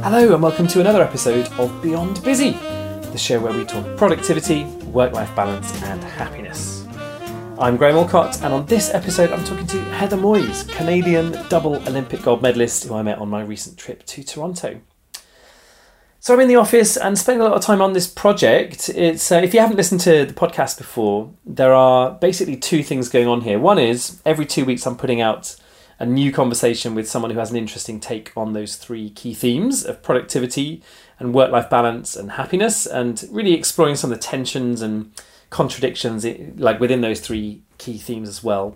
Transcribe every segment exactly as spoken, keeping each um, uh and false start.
Hello and welcome to another episode of Beyond Busy, the show where we talk productivity, work-life balance and happiness. I'm Graham Alcott, and on this episode I'm talking to Heather Moyes, Canadian double Olympic gold medalist who I met on my recent trip to Toronto. So I'm in the office and spending a lot of time on this project. It's uh, if you haven't listened to the podcast before, there are basically two things going on here. One is every two weeks I'm putting out a new conversation with someone who has an interesting take on those three key themes of productivity and work-life balance and happiness, and really exploring some of the tensions and contradictions like within those three key themes as well.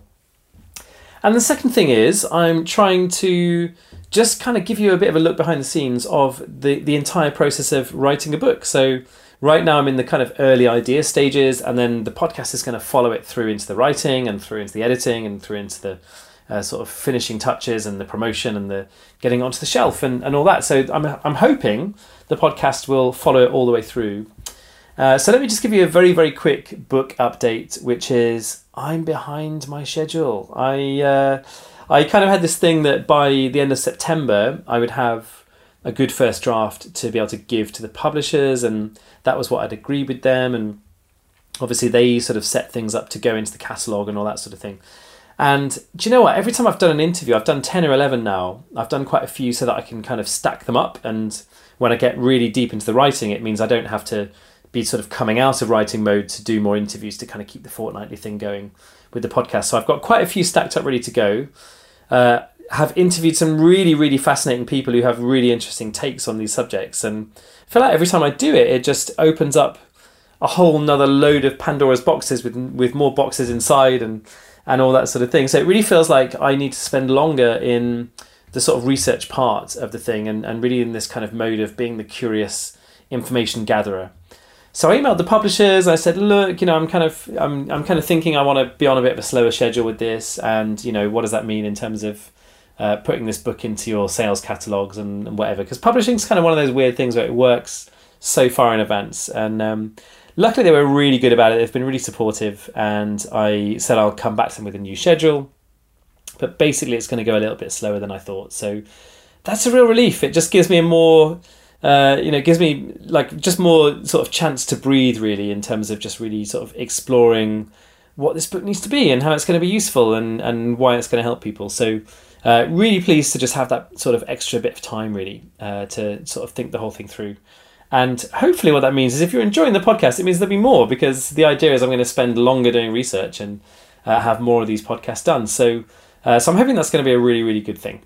And the second thing is I'm trying to just kind of give you a bit of a look behind the scenes of the, the entire process of writing a book. So right now I'm in the kind of early idea stages, and then the podcast is going to follow it through into the writing and through into the editing and through into the uh, sort of finishing touches and the promotion and the getting onto the shelf and, and all that. So I'm I'm hoping the podcast will follow it all the way through. Uh, so let me just give you a very, very quick book update, which is I'm behind my schedule. I uh, I kind of had this thing that by the end of September, I would have a good first draft to be able to give to the publishers, and that was what I'd agreed with them. And obviously they sort of set things up to go into the catalogue and all that sort of thing. And do you know what? Every time I've done an interview, I've done ten or eleven now. I've done quite a few so that I can kind of stack them up. And when I get really deep into the writing, it means I don't have to be sort of coming out of writing mode to do more interviews to kind of keep the fortnightly thing going with the podcast. So I've got quite a few stacked up ready to go. Uh, have interviewed some really, really fascinating people who have really interesting takes on these subjects. And I feel like every time I do it, it just opens up a whole nother load of Pandora's boxes with with more boxes inside and, and all that sort of thing. So it really feels like I need to spend longer in the sort of research part of the thing and, and really in this kind of mode of being the curious information gatherer. So I emailed the publishers. I said, look, you know, I'm kind of, I'm, I'm kind of thinking I want to be on a bit of a slower schedule with this, and you know, what does that mean in terms of uh, putting this book into your sales catalogs and, and whatever? Because publishing is kind of one of those weird things where it works so far in advance. And um, luckily, they were really good about it. They've been really supportive, and I said I'll come back to them with a new schedule. But basically, it's going to go a little bit slower than I thought. So that's a real relief. It just gives me a more Uh, you know, it gives me like just more sort of chance to breathe, really, in terms of just really sort of exploring what this book needs to be and how it's going to be useful and, and why it's going to help people. So uh, really pleased to just have that sort of extra bit of time, really, uh, to sort of think the whole thing through. And hopefully what that means is if you're enjoying the podcast, it means there'll be more, because the idea is I'm going to spend longer doing research and uh, have more of these podcasts done. So, uh, so I'm hoping that's going to be a really, really good thing.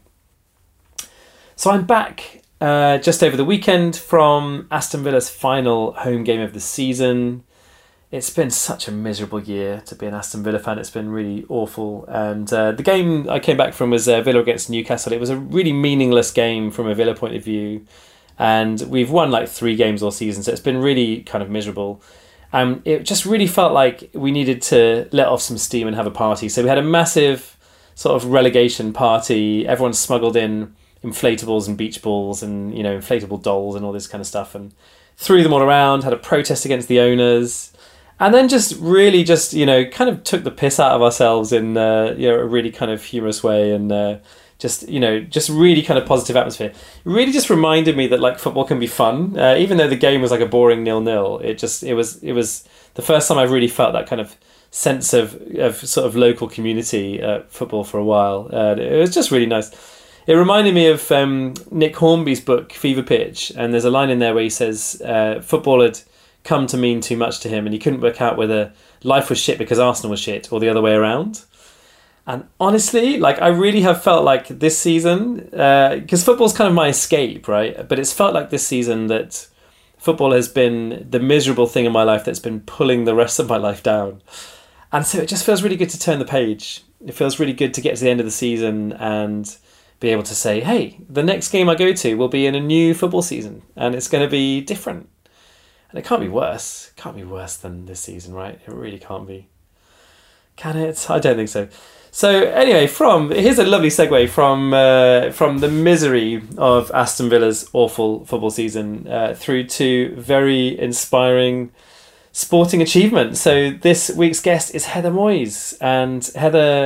So I'm back Uh, just over the weekend from Aston Villa's final home game of the season. It's been such a miserable year to be an Aston Villa fan. It's been really awful. And uh, the game I came back from was uh, Villa against Newcastle. It was a really meaningless game from a Villa point of view. And we've won like three games all season, so it's been really kind of miserable. Um, it just really felt like we needed to let off some steam and have a party. So we had a massive sort of relegation party. Everyone smuggled in inflatables and beach balls and, you know, inflatable dolls and all this kind of stuff, and threw them all around, had a protest against the owners, and then just really just, you know, kind of took the piss out of ourselves in, uh, you know, a really kind of humorous way, and uh, just, you know, just really kind of positive atmosphere. It really just reminded me that like football can be fun, uh, even though the game was like a boring nil-nil. It just, it was, it was the first time I've really felt that kind of sense of, of sort of local community uh, football for a while. Uh, it was just really nice. It reminded me of um, Nick Hornby's book, Fever Pitch, and there's a line in there where he says uh, football had come to mean too much to him and he couldn't work out whether life was shit because Arsenal was shit or the other way around. And honestly, like I really have felt like this season, because uh, football's kind of my escape, right? But it's felt like this season that football has been the miserable thing in my life that's been pulling the rest of my life down. And so it just feels really good to turn the page. It feels really good to get to the end of the season and be able to say, hey, the next game I go to will be in a new football season and it's going to be different. And it can't be worse. It can't be worse than this season, right? It really can't be. Can it? I don't think so. So anyway, from here's a lovely segue from uh, from the misery of Aston Villa's awful football season uh, through to very inspiring sporting achievement. So this week's guest is Heather Moyes, and Heather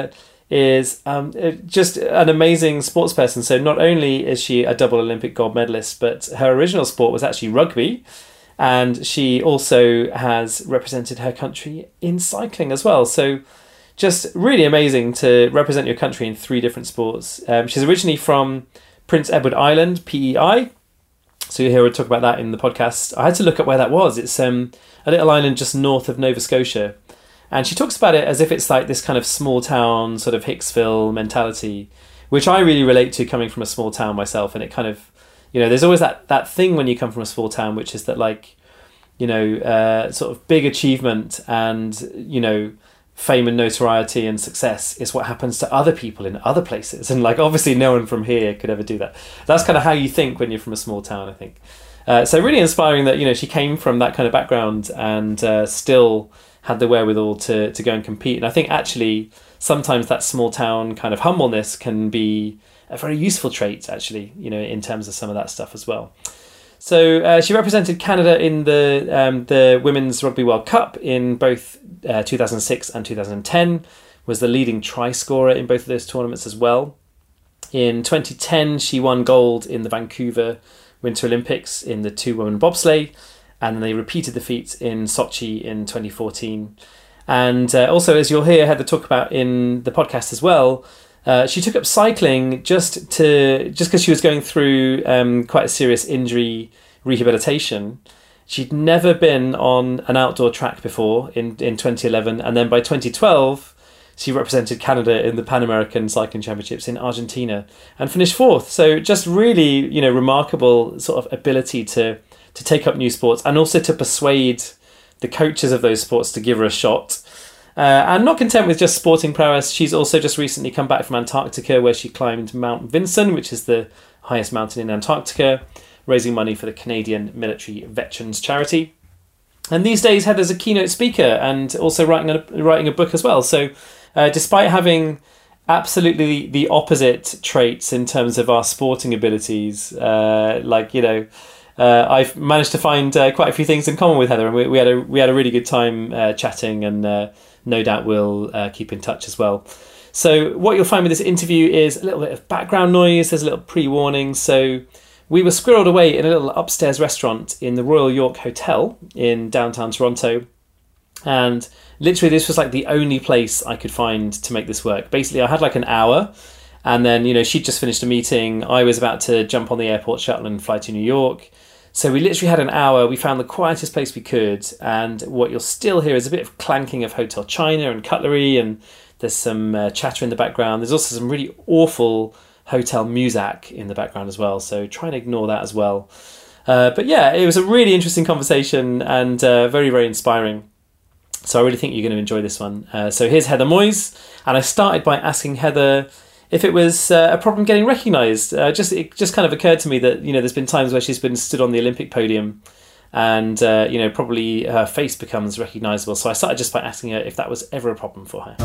is um, just an amazing sports person. So not only is she a double Olympic gold medalist, but her original sport was actually rugby. And she also has represented her country in cycling as well. So just really amazing to represent your country in three different sports. Um, she's originally from Prince Edward Island, P E I. So you'll hear her talk about that in the podcast. I had to look at where that was. It's um, a little island just north of Nova Scotia. And she talks about it as if it's like this kind of small town, sort of Hicksville mentality, which I really relate to coming from a small town myself. And it kind of, you know, there's always that, that thing when you come from a small town, which is that like, you know, uh, sort of big achievement and, you know, fame and notoriety and success is what happens to other people in other places. And like, obviously no one from here could ever do that. That's kind of how you think when you're from a small town, I think. Uh, so really inspiring that, you know, she came from that kind of background and uh, still had the wherewithal to, to go and compete. And I think actually sometimes that small town kind of humbleness can be a very useful trait, actually, you know, in terms of some of that stuff as well. So uh, she represented Canada in the um, the Women's Rugby World Cup in both uh, two thousand six and two thousand ten, was the leading try scorer in both of those tournaments as well. In twenty ten, she won gold in the Vancouver Winter Olympics in the two-woman bobsleigh, and then they repeated the feat in Sochi in twenty fourteen. And uh, also, as you'll hear Heather talk about in the podcast as well, Uh, she took up cycling just to just because she was going through um, quite a serious injury rehabilitation. She'd never been on an outdoor track before in, in twenty eleven, and then by twenty twelve she represented Canada in the Pan American Cycling Championships in Argentina and finished fourth. So just really, you know, remarkable sort of ability to to take up new sports and also to persuade the coaches of those sports to give her a shot. Uh, and not content with just sporting prowess, she's also just recently come back from Antarctica, where she climbed Mount Vinson, which is the highest mountain in Antarctica, raising money for the Canadian Military Veterans Charity. And these days, Heather's a keynote speaker and also writing a, writing a book as well. So uh, despite having absolutely the opposite traits in terms of our sporting abilities, uh, like, you know, uh, I've managed to find uh, quite a few things in common with Heather, and we, we had a we had a really good time uh, chatting, and uh, no doubt we'll uh, keep in touch as well. So what you'll find with this interview is a little bit of background noise. There's a little pre-warning. So we were squirreled away in a little upstairs restaurant in the Royal York Hotel in downtown Toronto. And literally this was like the only place I could find to make this work. Basically, I had like an hour, and then, you know, she'd just finished a meeting. I was about to jump on the airport shuttle and fly to New York. So we literally had an hour. We found the quietest place we could. And what you'll still hear is a bit of clanking of hotel china and cutlery, and there's some uh, chatter in the background. There's also some really awful hotel music in the background as well. So try and ignore that as well. Uh, but yeah, it was a really interesting conversation and uh, very, very inspiring. So I really think you're going to enjoy this one. Uh, so here's Heather Moyes. And I started by asking Heather if it was uh, a problem getting recognised. Uh, just it just kind of occurred to me that, you know, there's been times where she's been stood on the Olympic podium and, uh, you know, probably her face becomes recognisable. So I started just by asking her if that was ever a problem for her.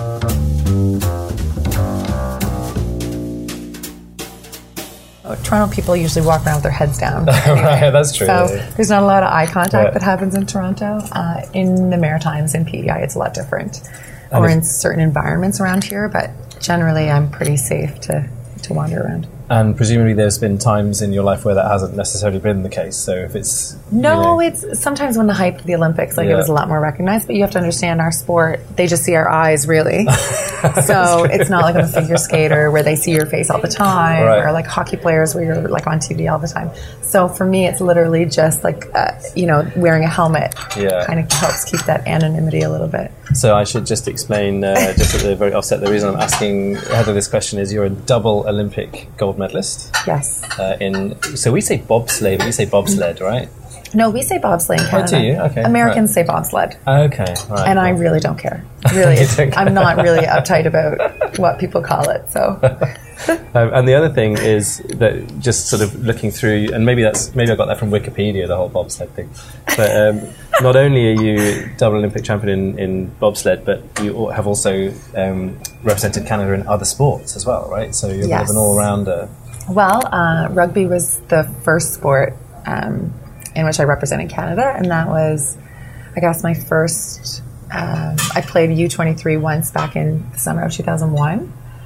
Toronto people usually walk around with their heads down. Right, that's true. So yeah. there's not a lot of eye contact yeah. that happens in Toronto. Uh, in the Maritimes, in P E I, it's a lot different. And or in certain environments around here, but generally I'm pretty safe to, to wander around. And presumably there's been times in your life where that hasn't necessarily been the case. So if it's... No, you know, it's sometimes when the hype of the Olympics, like yeah. it was a lot more recognized, but you have to understand our sport, they just see our eyes, really. So it's not like I'm a figure skater where they see your face all the time, right. or like hockey players where you're like on T V all the time. So for me, it's literally just like, uh, you know, wearing a helmet yeah. kind of helps keep that anonymity a little bit. So I should just explain, uh, just at the very offset, the reason I'm asking Heather this question is you're a double Olympic gold medalist. Yes. Uh, in so we say bobsleigh, but you say bobsled, right? No, we say bobsleigh in Canada. Oh, do you? Okay. Americans right. say bobsled. Okay, right. And cool. I really don't care. Really, You don't care. I'm not really uptight about what people call it. So. Um, and the other thing is that just sort of looking through, and maybe that's maybe I got that from Wikipedia, the whole bobsled thing. But um, not only are you double Olympic champion in, in bobsled, but you have also um, represented Canada in other sports as well, right? So you're Yes. kind of an all-rounder. Well, uh, rugby was the first sport um, in which I represented Canada, and that was, I guess, my first. Um, I played U twenty-three once back in the summer of two thousand one.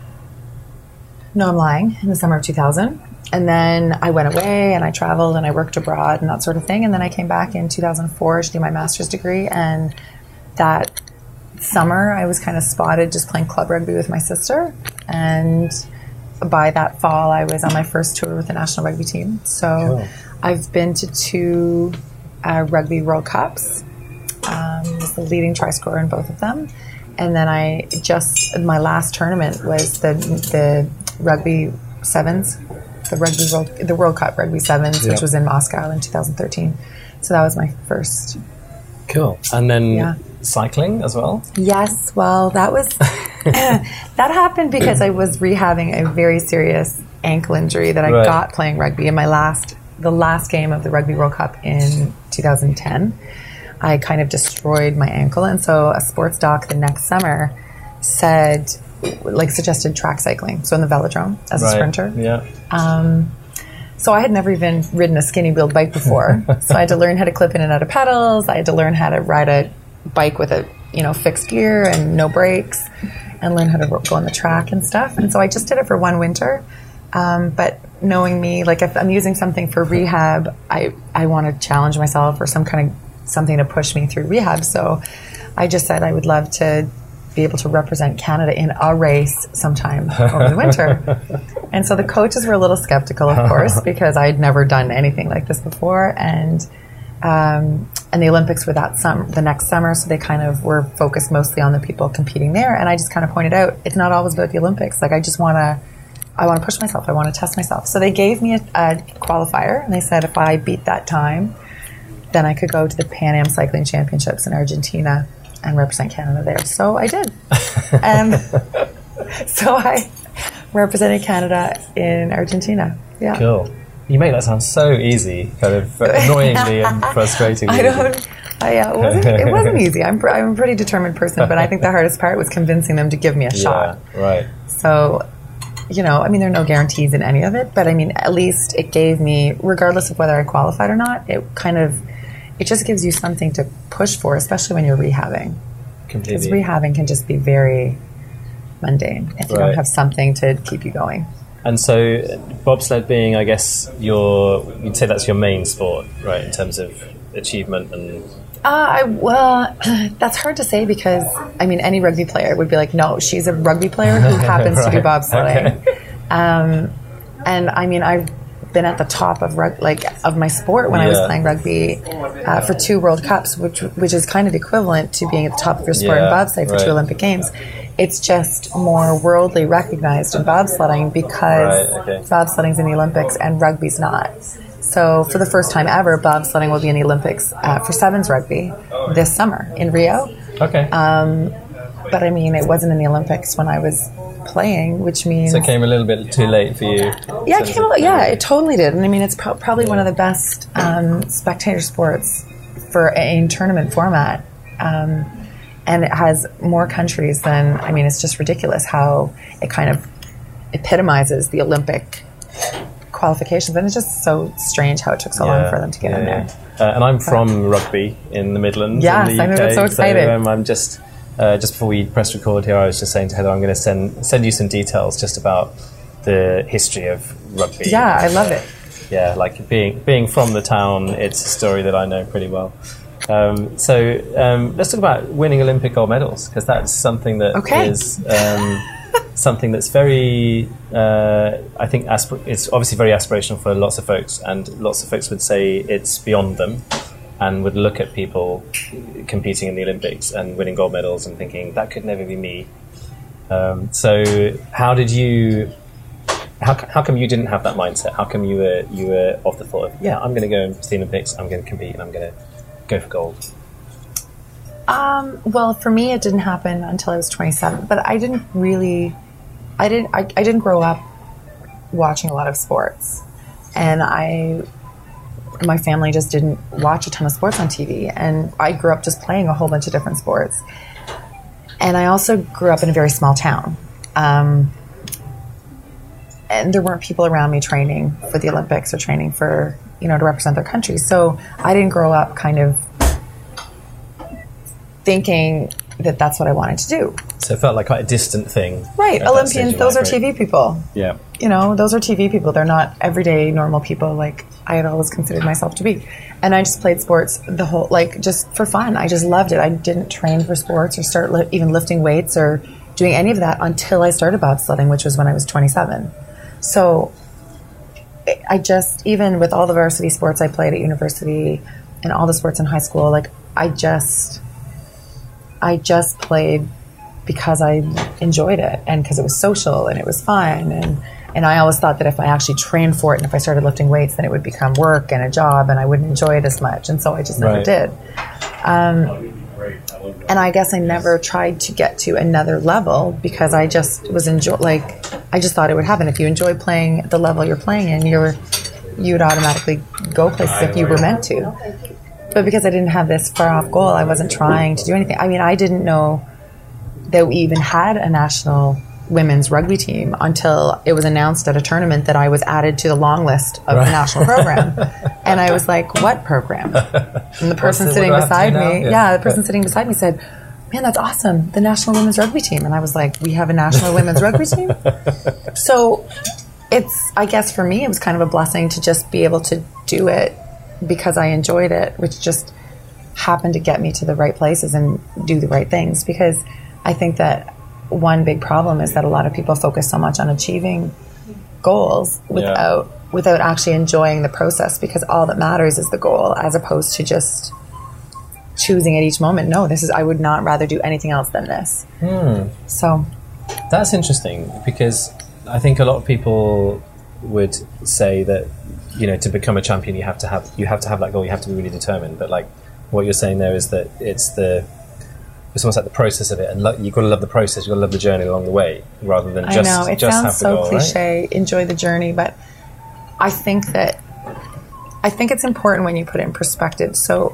No, I'm lying. In the summer of two thousand. And then I went away and I traveled and I worked abroad and that sort of thing. And then I came back in two thousand four to do my master's degree. And that summer I was kind of spotted just playing club rugby with my sister. And by that fall I was on my first tour with the national rugby team. So cool. I've been to two uh, Rugby World Cups. Um, was the leading try scorer in both of them. And then I just, my last tournament was the the Rugby Sevens, the Rugby World, the World Cup Rugby Sevens, yep. which was in Moscow in two thousand thirteen. So that was my first. Cool. And then yeah. cycling as well? Yes. Well, that was, that happened because I was rehabbing a very serious ankle injury that I right. got playing rugby in my last, the last game of the Rugby World Cup in two thousand ten. I kind of destroyed my ankle. And so a sports doc the next summer said, like suggested track cycling. So in the velodrome as right. a sprinter. Yeah. Um, so I had never even ridden a skinny wheeled bike before. So I had to learn how to clip in and out of pedals. I had to learn how to ride a bike with a, you know, fixed gear and no brakes and learn how to go on the track and stuff. And so I just did it for one winter. Um, but knowing me, like if I'm using something for rehab, I, I want to challenge myself or some kind of something to push me through rehab. So I just said I would love to be able to represent Canada in a race sometime over the winter. And so the coaches were a little skeptical, of course, because I'd never done anything like this before. And um, and the Olympics were that summer, the next summer, so they kind of were focused mostly on the people competing there. And I just kind of pointed out, it's not always about the Olympics. Like I just want to, I want to push myself. I want to test myself. So they gave me a, a qualifier, and they said if I beat that time, then I could go to the Pan Am Cycling Championships in Argentina and represent Canada there. So I did. And so I represented Canada in Argentina. Yeah. Cool. You make that sound so easy, kind of annoyingly and frustratingly. I don't, I, uh, it, wasn't, it wasn't easy. I'm, I'm a pretty determined person, but I think the hardest part was convincing them to give me a shot. Yeah, right. So, you know, I mean, there are no guarantees in any of it, but I mean, at least it gave me, regardless of whether I qualified or not, it kind of, it just gives you something to push for, especially when you're rehabbing. Completely. Because rehabbing can just be very mundane if you right. don't have something to keep you going. And so bobsled being, I guess, your, you'd say that's your main sport, right, in terms of achievement and... Uh, I, well, that's hard to say because, I mean, any rugby player would be like, no, she's a rugby player who happens right. to do bobsledding. Okay. Um, and, I mean, I've been at the top of rug- like of my sport when yeah. I was playing rugby uh, for two World Cups, which which is kind of equivalent to being at the top of your sport yeah, in bobsleigh for right. two Olympic Games. It's just more worldly recognized in bobsledding because right, okay. bobsledding's in the Olympics and rugby's not. So for the first time ever, bobsledding will be in the Olympics uh, for sevens rugby this summer in Rio. Okay. Um, but I mean, it wasn't in the Olympics when I was playing, which means... So it came a little bit too late for you? Yeah, it came a, yeah, it totally did. And I mean, it's pro- probably yeah. one of the best um, spectator sports for a, a tournament format. Um, and it has more countries than... I mean, it's just ridiculous how it kind of epitomizes the Olympic qualifications. And it's just so strange how it took so yeah, long for them to get yeah, in there. Uh, and I'm from but, rugby in the Midlands. Yes, in the I U K, know, that's so excited. So, um, I'm just... Uh, just before we press record here, I was just saying to Heather, I'm going to send send you some details just about the history of rugby. Yeah, I love it. Yeah, like being being from the town, it's a story that I know pretty well. Um, so um, let's talk about winning Olympic gold medals, because that's something that okay. is um, something that's very, uh, I think, asp- it's obviously very aspirational for lots of folks, and lots of folks would say it's beyond them. And would look at people competing in the Olympics and winning gold medals and thinking, that could never be me. Um, so how did you, how, how come you didn't have that mindset? How come you were you were of the thought of, yeah, I'm going to go to the Olympics, I'm going to compete, and I'm going to go for gold? Um, well, for me, it didn't happen until I was twenty-seven. But I didn't really, I didn't, I, I didn't grow up watching a lot of sports. And I... my family just didn't watch a ton of sports on T V, and I grew up just playing a whole bunch of different sports. And I also grew up in a very small town, um, and there weren't people around me training for the Olympics or training for, you know, to represent their country. So I didn't grow up kind of thinking that that's what I wanted to do. So it felt like quite a distant thing. Right. Olympians, those are T V people. Yeah. You know, those are T V people. They're not everyday normal people like I had always considered myself to be. And I just played sports the whole, like, just for fun. I just loved it. I didn't train for sports or start li- even lifting weights or doing any of that until I started bobsledding, which was when I was twenty-seven. So I just, even with all the varsity sports I played at university and all the sports in high school, like, I just, I just played because I enjoyed it and because it was social and it was fun. And, and I always thought that if I actually trained for it and if I started lifting weights, then it would become work and a job and I wouldn't enjoy it as much. And so I just never Right. did. Um, and I guess I never tried to get to another level because I just was enjoy like I just thought it would happen. If you enjoy playing at the level you're playing in, you're you would automatically go places if you were meant to. But because I didn't have this far off goal, I wasn't trying to do anything. I mean, I didn't know that we even had a national women's rugby team until it was announced at a tournament that I was added to the long list of Right. the national program. And I was like, what program? And the person What's it- sitting what do I have to beside do now? me, Yeah. yeah, the person sitting beside me said, man, that's awesome, the national women's rugby team. And I was like, we have a national women's rugby team? So it's, I guess for me, it was kind of a blessing to just be able to do it because I enjoyed it, which just happened to get me to the right places and do the right things. Because I think that one big problem is that a lot of people focus so much on achieving goals without yeah. without actually enjoying the process, because all that matters is the goal as opposed to just choosing at each moment, no, this is, I would not rather do anything else than this. Hmm. So that's interesting, because I think a lot of people would say that, you know, to become a champion you have to have you have to have that goal, you have to be really determined. But like what you're saying there is that it's the it's almost like the process of it, and lo- you've got to love the process, you've got to love the journey along the way, rather than just, I know, it just sounds have the so goal, cliche, right? Enjoy the journey, but I think that I think it's important when you put it in perspective. So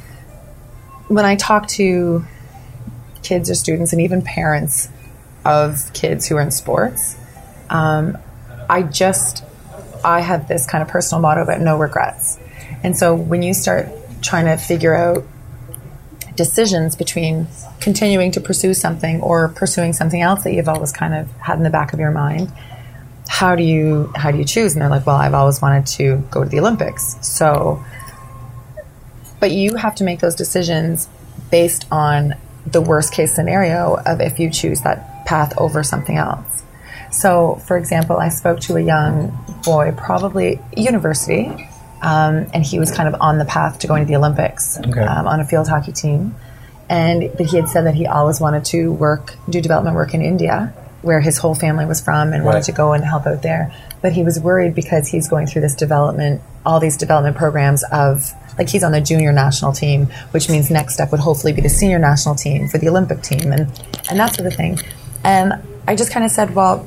when I talk to kids or students and even parents of kids who are in sports, um, I just I have this kind of personal motto about no regrets. And so when you start trying to figure out decisions between continuing to pursue something or pursuing something else that you've always kind of had in the back of your mind, how do you how do you choose? And they're like, well, I've always wanted to go to the Olympics. So, but you have to make those decisions based on the worst case scenario of if you choose that path over something else. So, for example, I spoke to a young boy, probably university, um, and he was kind of on the path to going to the Olympics, okay. um, on a field hockey team. And but he had said that he always wanted to work, do development work in India, where his whole family was from, and wanted right. to go and help out there. But he was worried because he's going through this development, all these development programs of, like he's on the junior national team, which means next step would hopefully be the senior national team for the Olympic team, and, and that sort of thing. And I just kind of said, well,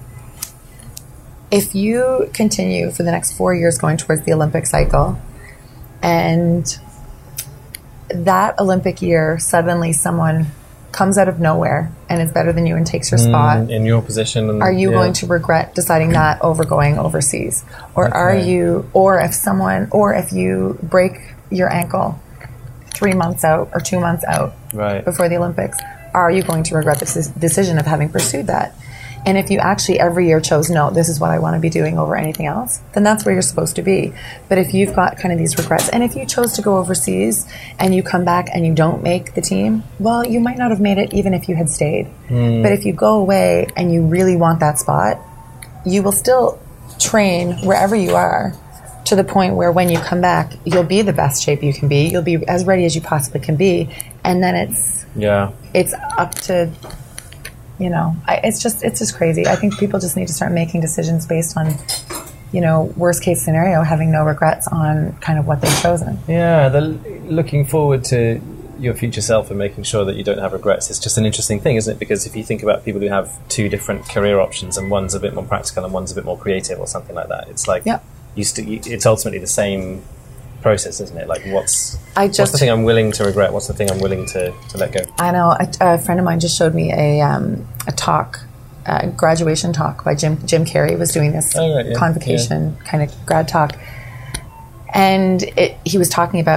if you continue for the next four years going towards the Olympic cycle, and that Olympic year, suddenly someone comes out of nowhere and is better than you and takes your spot, mm, in your position, and, are you yeah. going to regret deciding that over going overseas? Or okay. are you, or if someone, or if you break your ankle three months out or two months out right. before the Olympics, are you going to regret the decision of having pursued that? And if you actually every year chose, no, this is what I want to be doing over anything else, then that's where you're supposed to be. But if you've got kind of these regrets, and if you chose to go overseas and you come back and you don't make the team, well, you might not have made it even if you had stayed. Mm. But if you go away and you really want that spot, you will still train wherever you are to the point where when you come back, you'll be the best shape you can be. You'll be as ready as you possibly can be. And then it's yeah, it's up to... You know, I, it's just it's just crazy. I think people just need to start making decisions based on, you know, worst case scenario, having no regrets on kind of what they've chosen. Yeah, the, looking forward to your future self and making sure that you don't have regrets. It's just an interesting thing, isn't it? Because if you think about people who have two different career options and one's a bit more practical and one's a bit more creative or something like that, it's like yep. you st- you, it's ultimately the same process, isn't it? Like what's I just, what's the thing I'm willing to regret? What's the thing I'm willing to, to let go? I know a, a friend of mine just showed me a um, a talk, a graduation talk by Jim Jim Carrey was doing this oh, right, yeah, convocation yeah. kind of grad talk, and it, he was talking about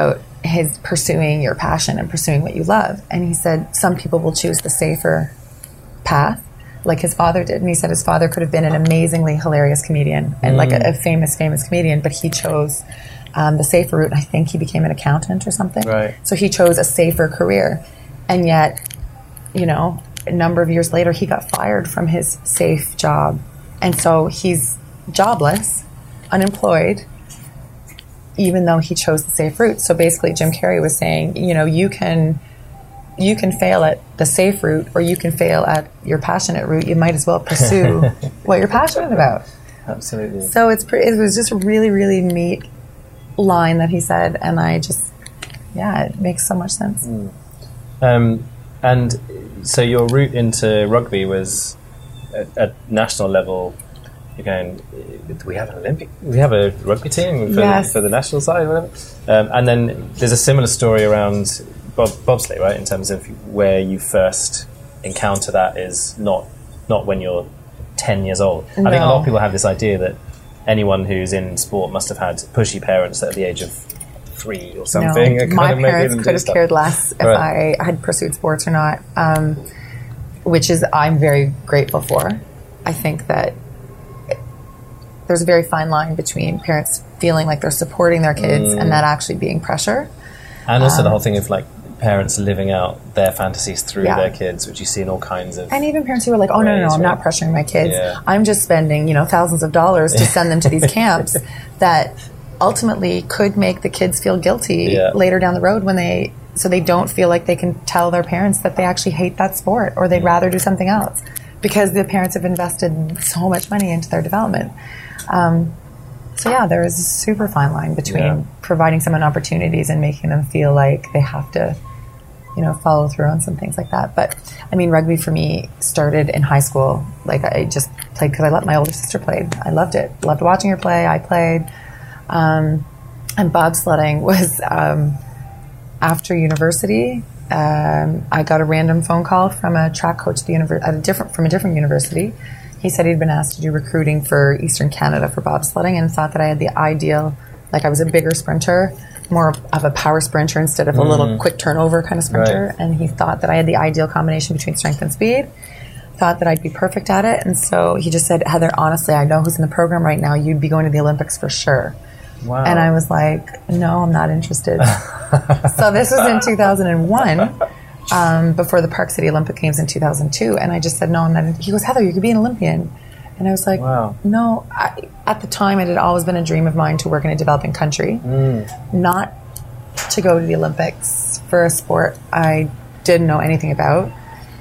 his pursuing your passion and pursuing what you love. And he said some people will choose the safer path, like his father did. And he said his father could have been an amazingly hilarious comedian and mm. like a, a famous, famous comedian, but he chose um, the safer route. I think he became an accountant or something. Right. So he chose a safer career. And yet, you know, a number of years later, he got fired from his safe job. And so he's jobless, unemployed, even though he chose the safe route. So basically Jim Carrey was saying, you know, you can you can fail at the safe route or you can fail at your passionate route. You might as well pursue what you're passionate about. Absolutely. So it's pre- it was just a really, really neat line that he said, and I just, yeah, it makes so much sense. Mm. Um, and so your route into rugby was at, at national level. You're going, do we have an Olympic? We have a rugby team for, yes. for the national side, or whatever. Um, and then there's a similar story around bob, bobsleigh, right? In terms of where you first encounter that is not not when you're ten years old. No. I think a lot of people have this idea that anyone who's in sport must have had pushy parents at the age of three or something. No, my parents could have stuff. cared less if right. I had pursued sports or not, um, which is I'm very grateful for. I think that there's a very fine line between parents feeling like they're supporting their kids mm. and that actually being pressure. And also um, the whole thing of like parents living out their fantasies through yeah. their kids, which you see in all kinds of... And even parents who are like, oh, no, no, no, I'm not pressuring my kids. Yeah. I'm just spending, you know, thousands of dollars to send them to these camps that ultimately could make the kids feel guilty yeah. later down the road when they... So they don't feel like they can tell their parents that they actually hate that sport or they'd mm. rather do something else because the parents have invested so much money into their development. Um, so yeah, there is a super fine line between yeah. providing someone opportunities and making them feel like they have to, you know, follow through on some things like that. But I mean, rugby for me started in high school. Like I just played because I let my older sister play. I loved it. Loved watching her play. I played. Um, and bobsledding was um, after university. Um, I got a random phone call from a track coach at, the univer- at a different from a different university. He said he'd been asked to do recruiting for Eastern Canada for bobsledding and thought that I had the ideal, like I was a bigger sprinter, more of a power sprinter instead of a mm. little quick turnover kind of sprinter. Right. And he thought that I had the ideal combination between strength and speed, thought that I'd be perfect at it. And so he just said, Heather, honestly, I know who's in the program right now. You'd be going to the Olympics for sure. Wow. And I was like, no, I'm not interested. So this was in two thousand one. Um, before the Park City Olympic Games in two thousand two, and I just said, no, I'm not. In-. He goes, Heather, you could be an Olympian. And I was like, wow. no. I, at the time, it had always been a dream of mine to work in a developing country, mm. not to go to the Olympics for a sport I didn't know anything about.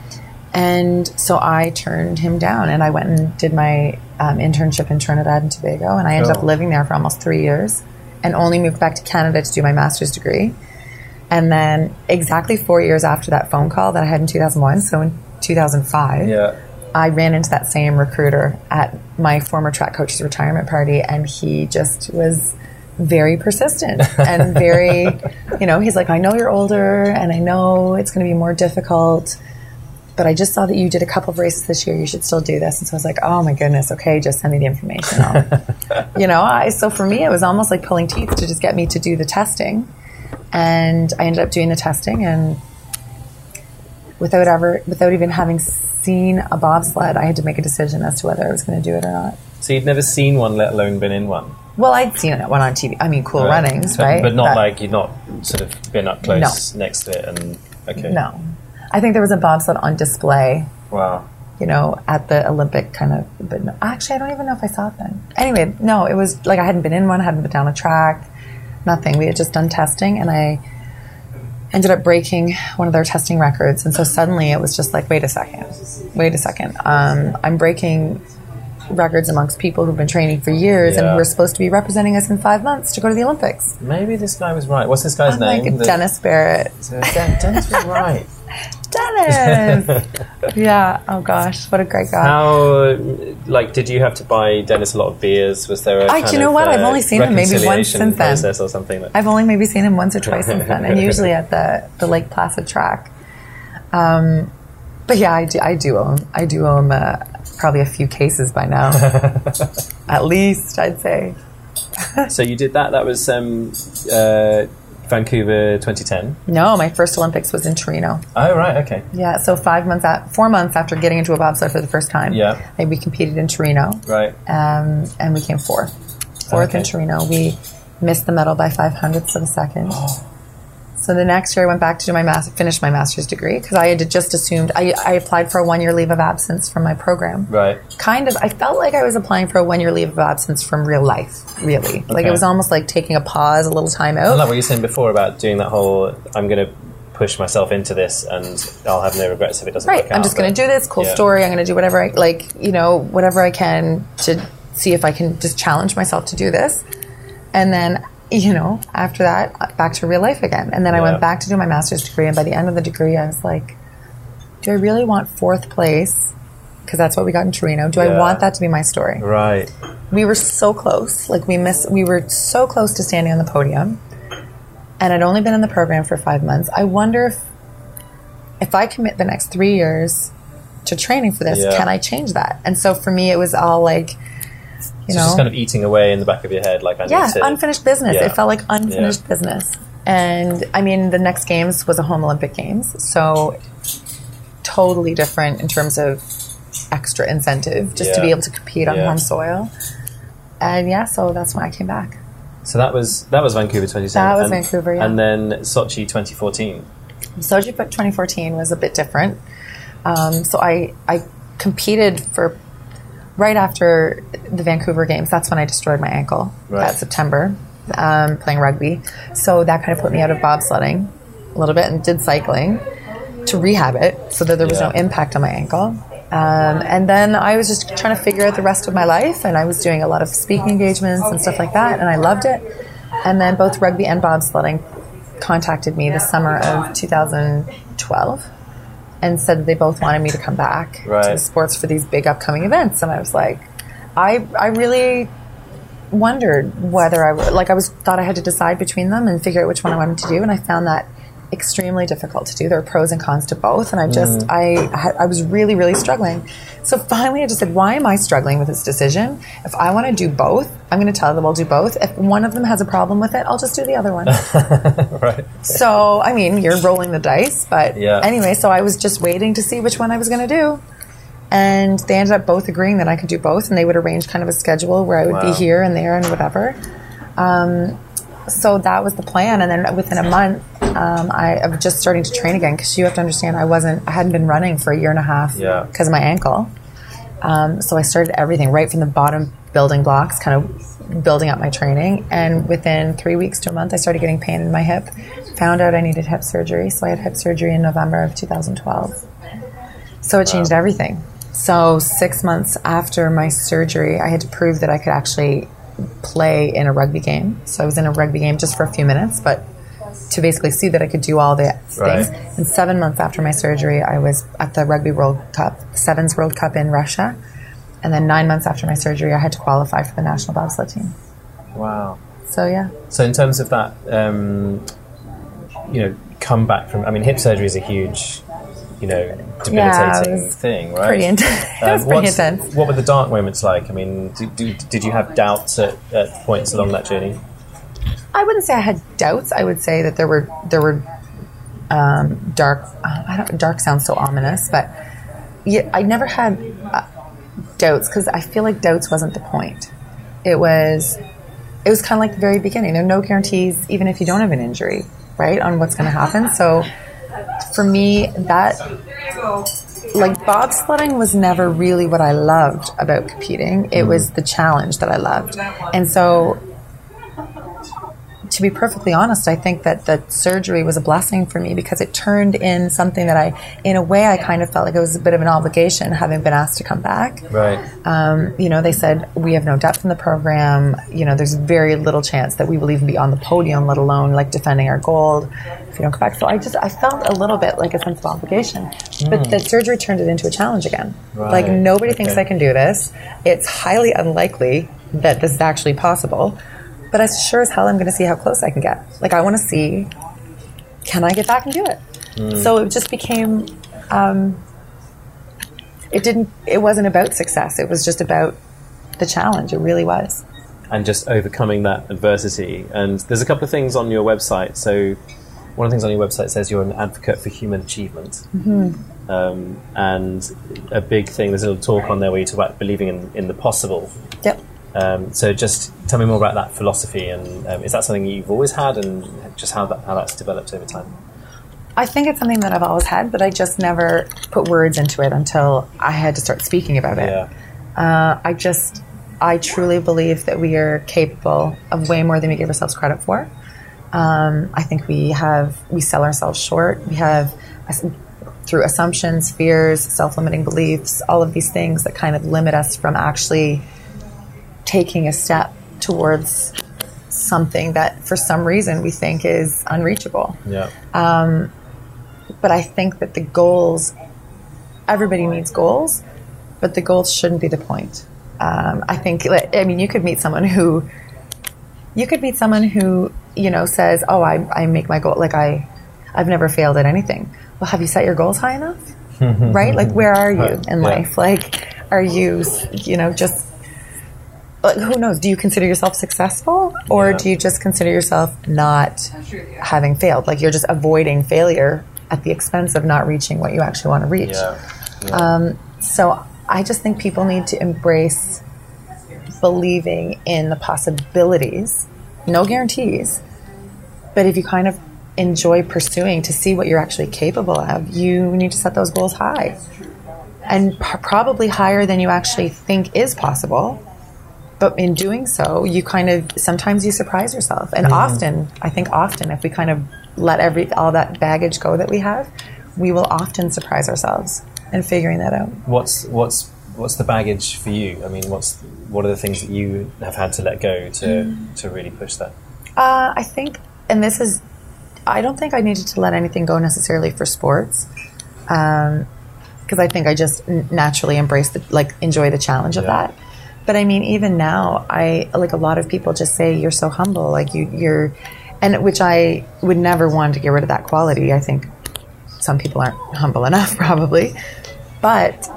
And so I turned him down, and I went and did my um, internship in Trinidad and Tobago, and I ended oh. up living there for almost three years, and only moved back to Canada to do my master's degree. And then exactly four years after that phone call that I had in two thousand one, so in two thousand five, yeah. I ran into that same recruiter at my former track coach's retirement party, and he just was very persistent and very, you know, he's like, I know you're older and I know it's going to be more difficult, but I just saw that you did a couple of races this year. You should still do this. And so I was like, oh my goodness, okay, just send me the information. I'll, you know, I, so for me, it was almost like pulling teeth to just get me to do the testing. And I ended up doing the testing, and without ever, without even having seen a bobsled, I had to make a decision as to whether I was going to do it or not. So you'd never seen one, let alone been in one? Well, I'd seen it one on T V. I mean, Cool right. Runnings, but, right? But not but, like you'd not sort of been up close no. next to it and okay. No, I think there was a bobsled on display. Wow. You know, at the Olympic kind of, but no, actually, I don't even know if I saw it then. Anyway, no, it was like I hadn't been in one, hadn't been down a track. Nothing. We had just done testing, and I ended up breaking one of their testing records. And so suddenly it was just like, wait a second, wait a second. Um, I'm breaking records amongst people who've been training for years yeah. and who are supposed to be representing us in five months to go to the Olympics. Maybe this guy was right. What's this guy's I'm name? Like the, Dennis Barrett. So Den- Dennis was right. Dennis! Yeah. Oh gosh, what a great guy. How, like, did you have to buy Dennis a lot of beers? Was there a I, kind you know of, what? Uh, I've only seen him maybe once since then. Or something like I've only maybe seen him once or twice since then, and usually at the, the Lake Placid track. Um, but yeah, I do, I do owe him. I do owe him uh, probably a few cases by now, at least I'd say. So you did that. That was um, uh, Vancouver twenty ten. No, my first Olympics was in Torino. Oh, right, okay. Yeah, so five months, at, four months after getting into a bobsled for the first time, Yeah. I- we competed in Torino. Right. Um, and we came fourth. Fourth Okay. in Torino. We missed the medal by five hundredths of a second. Oh. So the next year I went back to do my master, finish my master's degree because I had just assumed, I, I applied for a one-year leave of absence from my program. Right. Kind of, I felt like I was applying for a one-year leave of absence from real life, really. Like Okay. it was almost like taking a pause, a little time I out. like what you were saying before about doing that whole, I'm going to push myself into this and I'll have no regrets if it doesn't Right, work out. I'm just going to but- do this, cool yeah. story, I'm going to do whatever I, like, you know, whatever I can to see if I can just challenge myself to do this. And then, you know, after that, back to real life again. And then I Yeah. went back to do my master's degree, and by the end of the degree, I was like, do I really want fourth place? Because that's what we got in Torino. Do Yeah. I want that to be my story? Right. We were so close. Like, we missed, we were so close to standing on the podium. And I'd only been in the program for five months. I wonder if, if I commit the next three years to training for this, Yeah. can I change that? And so for me, it was all like, you So know, it's just kind of eating away in the back of your head, like I yeah, need to... unfinished business. Yeah. It felt like unfinished Yeah. business. And I mean, the next games was a home Olympic Games, so totally different in terms of extra incentive just to Yeah. be able to compete on Yeah. home soil. And yeah, so that's when I came back. So that was that was Vancouver twenty ten. That was and, Vancouver, yeah. And then Sochi twenty fourteen. Sochi twenty fourteen was a bit different. Um, so I I competed for right after the Vancouver Games. That's when I destroyed my ankle Right. that September, um, playing rugby. So that kind of put me out of bobsledding a little bit and did cycling to rehab it so that there was Yeah. no impact on my ankle. Um, and then I was just trying to figure out the rest of my life, and I was doing a lot of speaking engagements and stuff like that, and I loved it. And then both rugby and bobsledding contacted me the summer of two thousand twelve and said they both wanted me to come back to Right. the sports for these big upcoming events. And I was like, I I really wondered whether I would, like I was thought I had to decide between them and figure out which one I wanted to do, and I found that extremely difficult to do. There are pros and cons to both, and I just Mm. I I I was really really struggling. So finally, I just said, why am I struggling with this decision? If I want to do both, I'm going to tell them I'll do both. If one of them has a problem with it, I'll just do the other one. Right. So, I mean, you're rolling the dice, but Yeah. anyway, so I was just waiting to see which one I was going to do. And they ended up both agreeing that I could do both, and they would arrange kind of a schedule where I would be Wow. here and there and whatever. Um, so that was the plan. And then within a month, um, I, I was just starting to train again, because you have to understand, I wasn't, I hadn't been running for a year and a half Yeah. because of my ankle. Um, so I started everything right from the bottom building blocks, kind of building up my training. And within three weeks to a month, I started getting pain in my hip. Found out I needed hip surgery. So I had hip surgery in November of two thousand twelve. So it changed everything. So six months after my surgery, I had to prove that I could actually play in a rugby game. So I was in a rugby game just for a few minutes, but to basically see that I could do all the Right. things. And seven months after my surgery, I was at the Rugby World Cup, Sevens World Cup in Russia. And then nine months after my surgery, I had to qualify for the national bobsled team. Wow. So yeah. So in terms of that, um, you know, come back from, I mean, hip surgery is a huge, you know, debilitating Yeah, it was thing, right? Pretty intense. It was Um, pretty what's- intense. What were the dark moments like? I mean, do, do, did you have doubts at, at points along that journey? I wouldn't say I had doubts. I would say that there were there were um, dark. Uh, I don't, dark sounds so ominous, but yeah, I never had uh, doubts, because I feel like doubts wasn't the point. It was it was kind of like the very beginning. There are no guarantees, even if you don't have an injury, right, on what's going to happen. So for me, that like bobsledding was never really what I loved about competing. It was the challenge that I loved, and so. To be perfectly honest, I think that the surgery was a blessing for me, because it turned in something that I, in a way, I kind of felt like it was a bit of an obligation, having been asked to come back. Right. Um, you know, they said, we have no depth in the program. You know, there's very little chance that we will even be on the podium, let alone like defending our gold if you don't come back. So I just, I felt a little bit like a sense of obligation. Mm. But the surgery turned it into a challenge again. Right. Like, nobody thinks Okay. I can do this. It's highly unlikely that this is actually possible. But as sure as hell, I'm going to see how close I can get. Like, I want to see, can I get back and do it? Mm. So it just became, um, it didn't, it wasn't about success. It was just about the challenge. It really was. and just overcoming that adversity. And there's a couple of things on your website. So one of the things on your website says you're an advocate for human achievement. Mm-hmm. Um, and a big thing, there's a little talk on there where you talk about believing in, in the possible. Yep. Um, so just tell me more about that philosophy, and um, is that something you've always had, and just how that how that's developed over time? I think it's something that I've always had, but I just never put words into it until I had to start speaking about it. Yeah. Uh, I just, I truly believe that we are capable of way more than we give ourselves credit for. Um, I think we have, we sell ourselves short. We have, through assumptions, fears, self-limiting beliefs, all of these things that kind of limit us from actually taking a step towards something that for some reason we think is unreachable. Yeah. Um, but I think that the goals, everybody needs goals, but the goals shouldn't be the point. Um, I think, I mean, you could meet someone who, you could meet someone who, you know, says, oh, I, I make my goal, like I, I've never failed at anything. Well, have you set your goals high enough? Right? Like, where are you in Yeah. life? Like, are you, you know, just, like, who knows? Do you consider yourself successful, or Yeah. do you just consider yourself not having failed? Like, you're just avoiding failure at the expense of not reaching what you actually want to reach. Yeah. Yeah. Um, so I just think people need to embrace believing in the possibilities, no guarantees, but if you kind of enjoy pursuing to see what you're actually capable of, you need to set those goals high, and p- probably higher than you actually think is possible. But in doing so, you kind of, sometimes you surprise yourself. And Mm. often, I think often, if we kind of let every all that baggage go that we have, we will often surprise ourselves in figuring that out. What's what's what's the baggage for you? I mean, what's what are the things that you have had to let go to Mm. to really push that? Uh, I think, and this is, I don't think I needed to let anything go necessarily for sports, because I think I just n- naturally embrace the, like, enjoy the challenge of Yeah. that. But I mean, even now, I like a lot of people just say you're so humble, like you, you're, and which I would never want to get rid of that quality. I think some people aren't humble enough, probably, but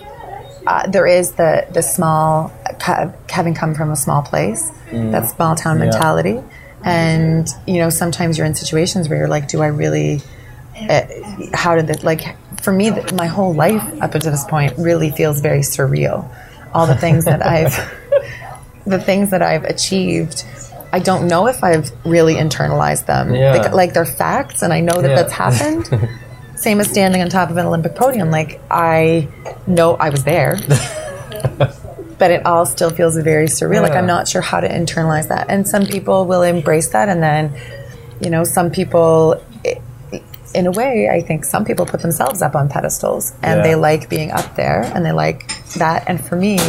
uh, there is the the small, ca- having come from a small place, that small town Yeah. mentality, and you know, sometimes you're in situations where you're like, do I really? Uh, how did this? Like for me, th- my whole life up until this point really feels very surreal. All the things that I've, the things that I've achieved, I don't know if I've really internalized them. Yeah. Like, like they're facts, and I know that Yeah. that's happened. Same as standing on top of an Olympic podium. Like, I know I was there, but it all still feels very surreal. Like, Yeah. I'm not sure how to internalize that. And some people will embrace that, and then, you know, some people, in a way, I think some people put themselves up on pedestals, and Yeah. they like being up there, and they like that. And for me,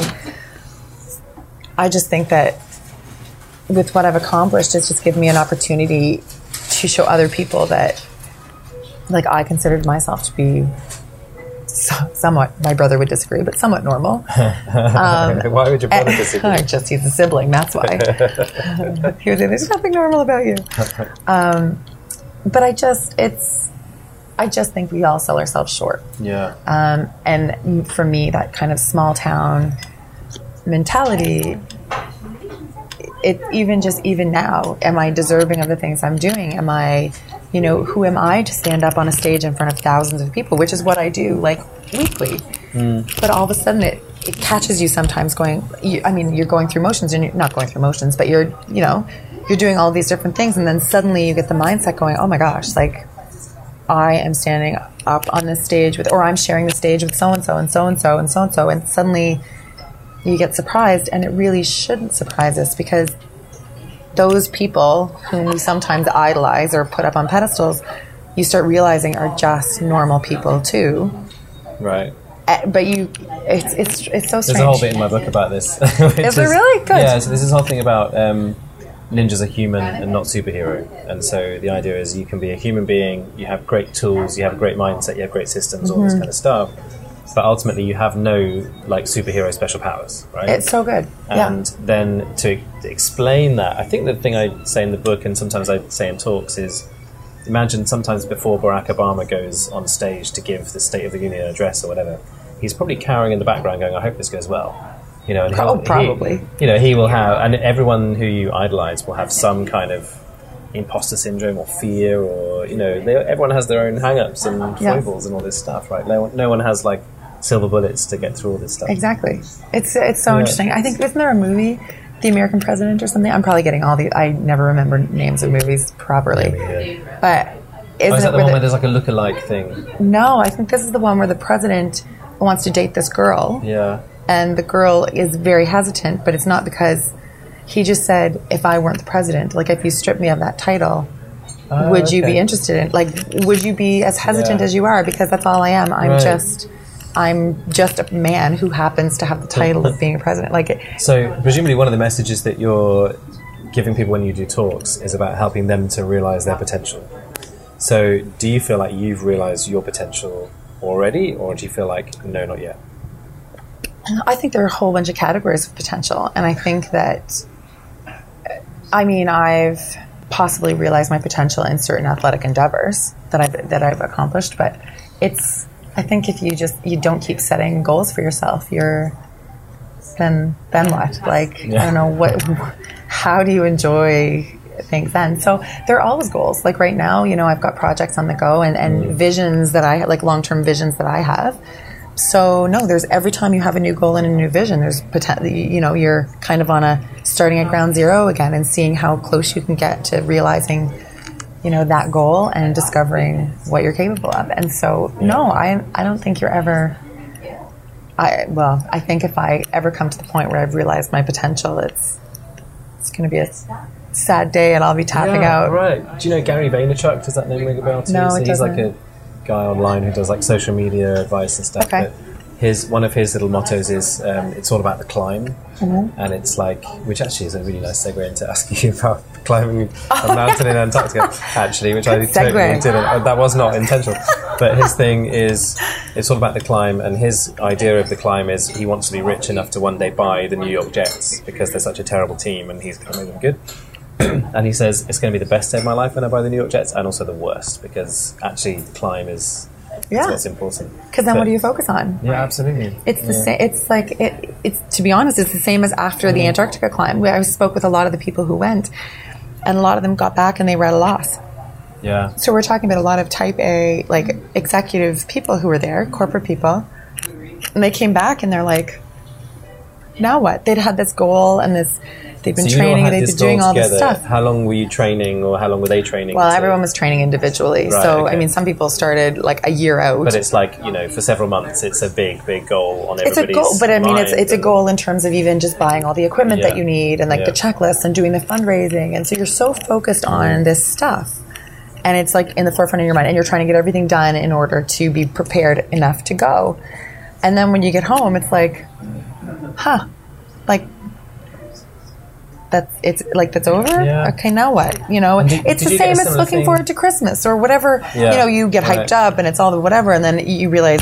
I just think that with what I've accomplished, it's just given me an opportunity to show other people that, like, I considered myself to be so, somewhat, my brother would disagree, but somewhat normal. Um, Why would your brother And- disagree? I just, he's a sibling, that's why. He was like, there's nothing normal about you. Um, but I just, it's, I just think we all sell ourselves short. Yeah. Um, and for me, that kind of small town mentality, it even just, even now, am I deserving of the things I'm doing? Am I, you know, who am I to stand up on a stage in front of thousands of people, which is what I do, like, weekly. Mm. But all of a sudden it, it catches you sometimes going, you, I mean, you're going through motions, and you're not going through motions, but you're, you know, you're doing all these different things, and then suddenly you get the mindset going, oh my gosh, like, I am standing up on this stage with, or I'm sharing the stage with so-and-so and so-and-so and so-and-so, and suddenly you get surprised, and it really shouldn't surprise us, because those people whom we sometimes idolize or put up on pedestals, you start realizing are just normal people too. Right. Uh, But you, it's it's it's so strange. There's a whole bit in my book about this. which Is there really? Good. Yeah, so this is the whole thing about um, ninjas are human and not superhero. And so the idea is you can be a human being, you have great tools, you have a great mindset, you have great systems, all this Mm-hmm. kind of stuff. But ultimately you have no like superhero special powers, right? It's so good. And Yeah. then to explain that, I think the thing I say in the book, and sometimes I say in talks, is imagine sometimes before Barack Obama goes on stage to give the State of the Union address or whatever, he's probably cowering in the background going, I hope this goes well. You know, and Oh, he'll- probably. He, you know, he will have, and everyone who you idolize will have some kind of imposter syndrome or fear, or you know, they, everyone has their own hang-ups and Yeah. foibles and all this stuff, right? No one, no one has like silver bullets to get through all this stuff. Exactly. It's it's so Yeah. interesting. I think, isn't there a movie, The American President or something? I'm probably getting all the, I never remember names of movies properly. Yeah. But isn't Oh, is that it the where one where the, there's like a look-alike thing? no, I think this is the one where the president wants to date this girl. Yeah. And the girl is very hesitant, but it's not because he just said, if I weren't the president, like if you stripped me of that title, Oh, would you okay. be interested in, like, would you be as hesitant Yeah. as you are? Because that's all I am. I'm Right. just, I'm just a man who happens to have the title of being a president. Like, it, So presumably one of the messages that you're giving people when you do talks is about helping them to realize their potential. So do you feel like you've realized your potential already, or do you feel like, no, not yet? I think there are a whole bunch of categories of potential, and I think that, I mean, I've possibly realized my potential in certain athletic endeavors that I've that I've accomplished. But it's, I think if you just you don't keep setting goals for yourself, you're then then what? Like Yeah. I don't know what. How do you enjoy things then? So there are always goals. Like right now, you know, I've got projects on the go and and visions that I like long term visions that I have. So no, there's every time you have a new goal and a new vision, there's potential. You know, you're kind of on a starting at ground zero again and seeing how close you can get to realizing, you know, that goal and discovering what you're capable of. And so no, I I don't think you're ever. I well, I think if I ever come to the point where I've realized my potential, it's it's going to be a sad day, and I'll be tapping Yeah, out. right. Do you know Gary Vaynerchuk? Does that name ring a bell to you? No, So it he's like doesn't. a guy online who does like social media advice and stuff. Okay. But his one of his little mottos is um, it's all about the climb, Mm-hmm. and it's like, which actually is a really nice segue into asking you about climbing a mountain in Antarctica. Actually, which I Good totally segue. didn't. uh, That was not intentional. But his thing is it's all about the climb, and his idea of the climb is he wants to be rich enough to one day buy the New York Jets because they're such a terrible team, and he's going to make them good. And he says it's going to be the best day of my life when I buy the New York Jets, and also the worst because actually the climb is, Yeah. is what's important. Because then But- what do you focus on? Yeah, absolutely. It's the Yeah. same. It's like it, it's to be honest, it's the same as after the Antarctica climb. I spoke with a lot of the people who went, and a lot of them got back and they were at a loss. Yeah, So we're talking about a lot of Type A, like executive people who were there, corporate people, and they came back and they're like, now what? They'd had this goal and this. They've been So you all training had and they've this been doing goal all this together. stuff. How long were you training, or how long were they training? Well, to- everyone was training individually. Right, so, okay. I mean, some people started like a year out. But it's like, you know, for several months, it's a big, big goal on It's a everybody's goal, but I mean, it's mind it's a and- goal in terms of even just buying all the equipment Yeah. that you need and like Yeah. the checklists and doing the fundraising. And so you're so focused on this stuff, and it's like in the forefront of your mind, and you're trying to get everything done in order to be prepared enough to go. And then when you get home, it's like, huh, like that's it's like that's over. Yeah. Okay, now what? You know, And did- it's did the you get a same as similar looking thing- forward to Christmas or whatever. Yeah. You know, you get hyped Right. up and it's all the whatever, and then you realize,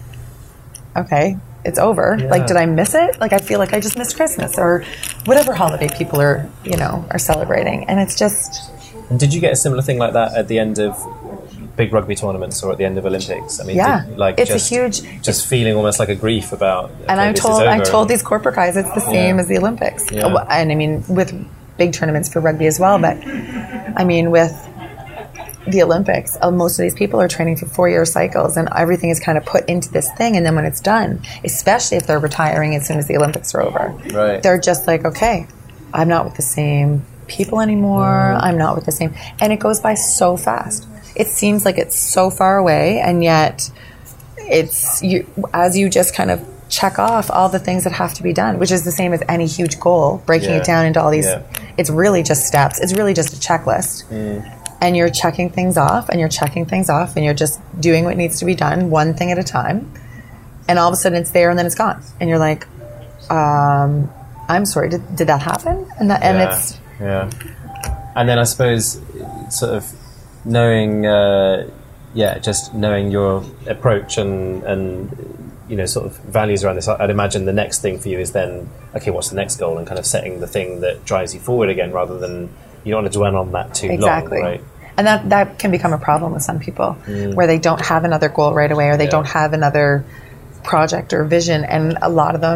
okay, it's over. Yeah. Like, did I miss it? Like, I feel like I just missed Christmas or whatever holiday people are, you know, are celebrating. And it's just, And did you get a similar thing like that at the end of big rugby tournaments or at the end of Olympics? I mean, yeah, did, like it's just, a huge. just feeling almost like a grief about. And okay, I this is told, I over told and- these corporate guys it's the same Yeah. as the Olympics. Yeah. Well, and I mean, with big tournaments for rugby as well. But I mean, with the Olympics, uh, most of these people are training for four-year cycles, and everything is kind of put into this thing. And then when it's done, especially if they're retiring as soon as the Olympics are over, Right. they're just like, okay, I'm not with the same people anymore. I'm not with the same, and it goes by so fast. It seems like it's so far away, and yet it's you as you just kind of check off all the things that have to be done, which is the same as any huge goal, breaking Yeah. it down into all these. Yeah. It's really just steps. It's really just a checklist. And you're checking things off, and you're checking things off, and you're just doing what needs to be done, one thing at a time. And all of a sudden it's there, and then it's gone. And you're like, um, I'm sorry, did, did that happen? And that, and yeah. it's, yeah. And then I suppose sort of knowing, uh, yeah, just knowing your approach and and you know sort of values around this. I'd imagine the next thing for you is then, okay, what's the next goal, and kind of setting the thing that drives you forward again, rather than you don't want to dwell on that too exactly. long, right? And that, that can become a problem with some people, where they don't have another goal right away, or they Yeah. don't have another project or vision. And a lot of them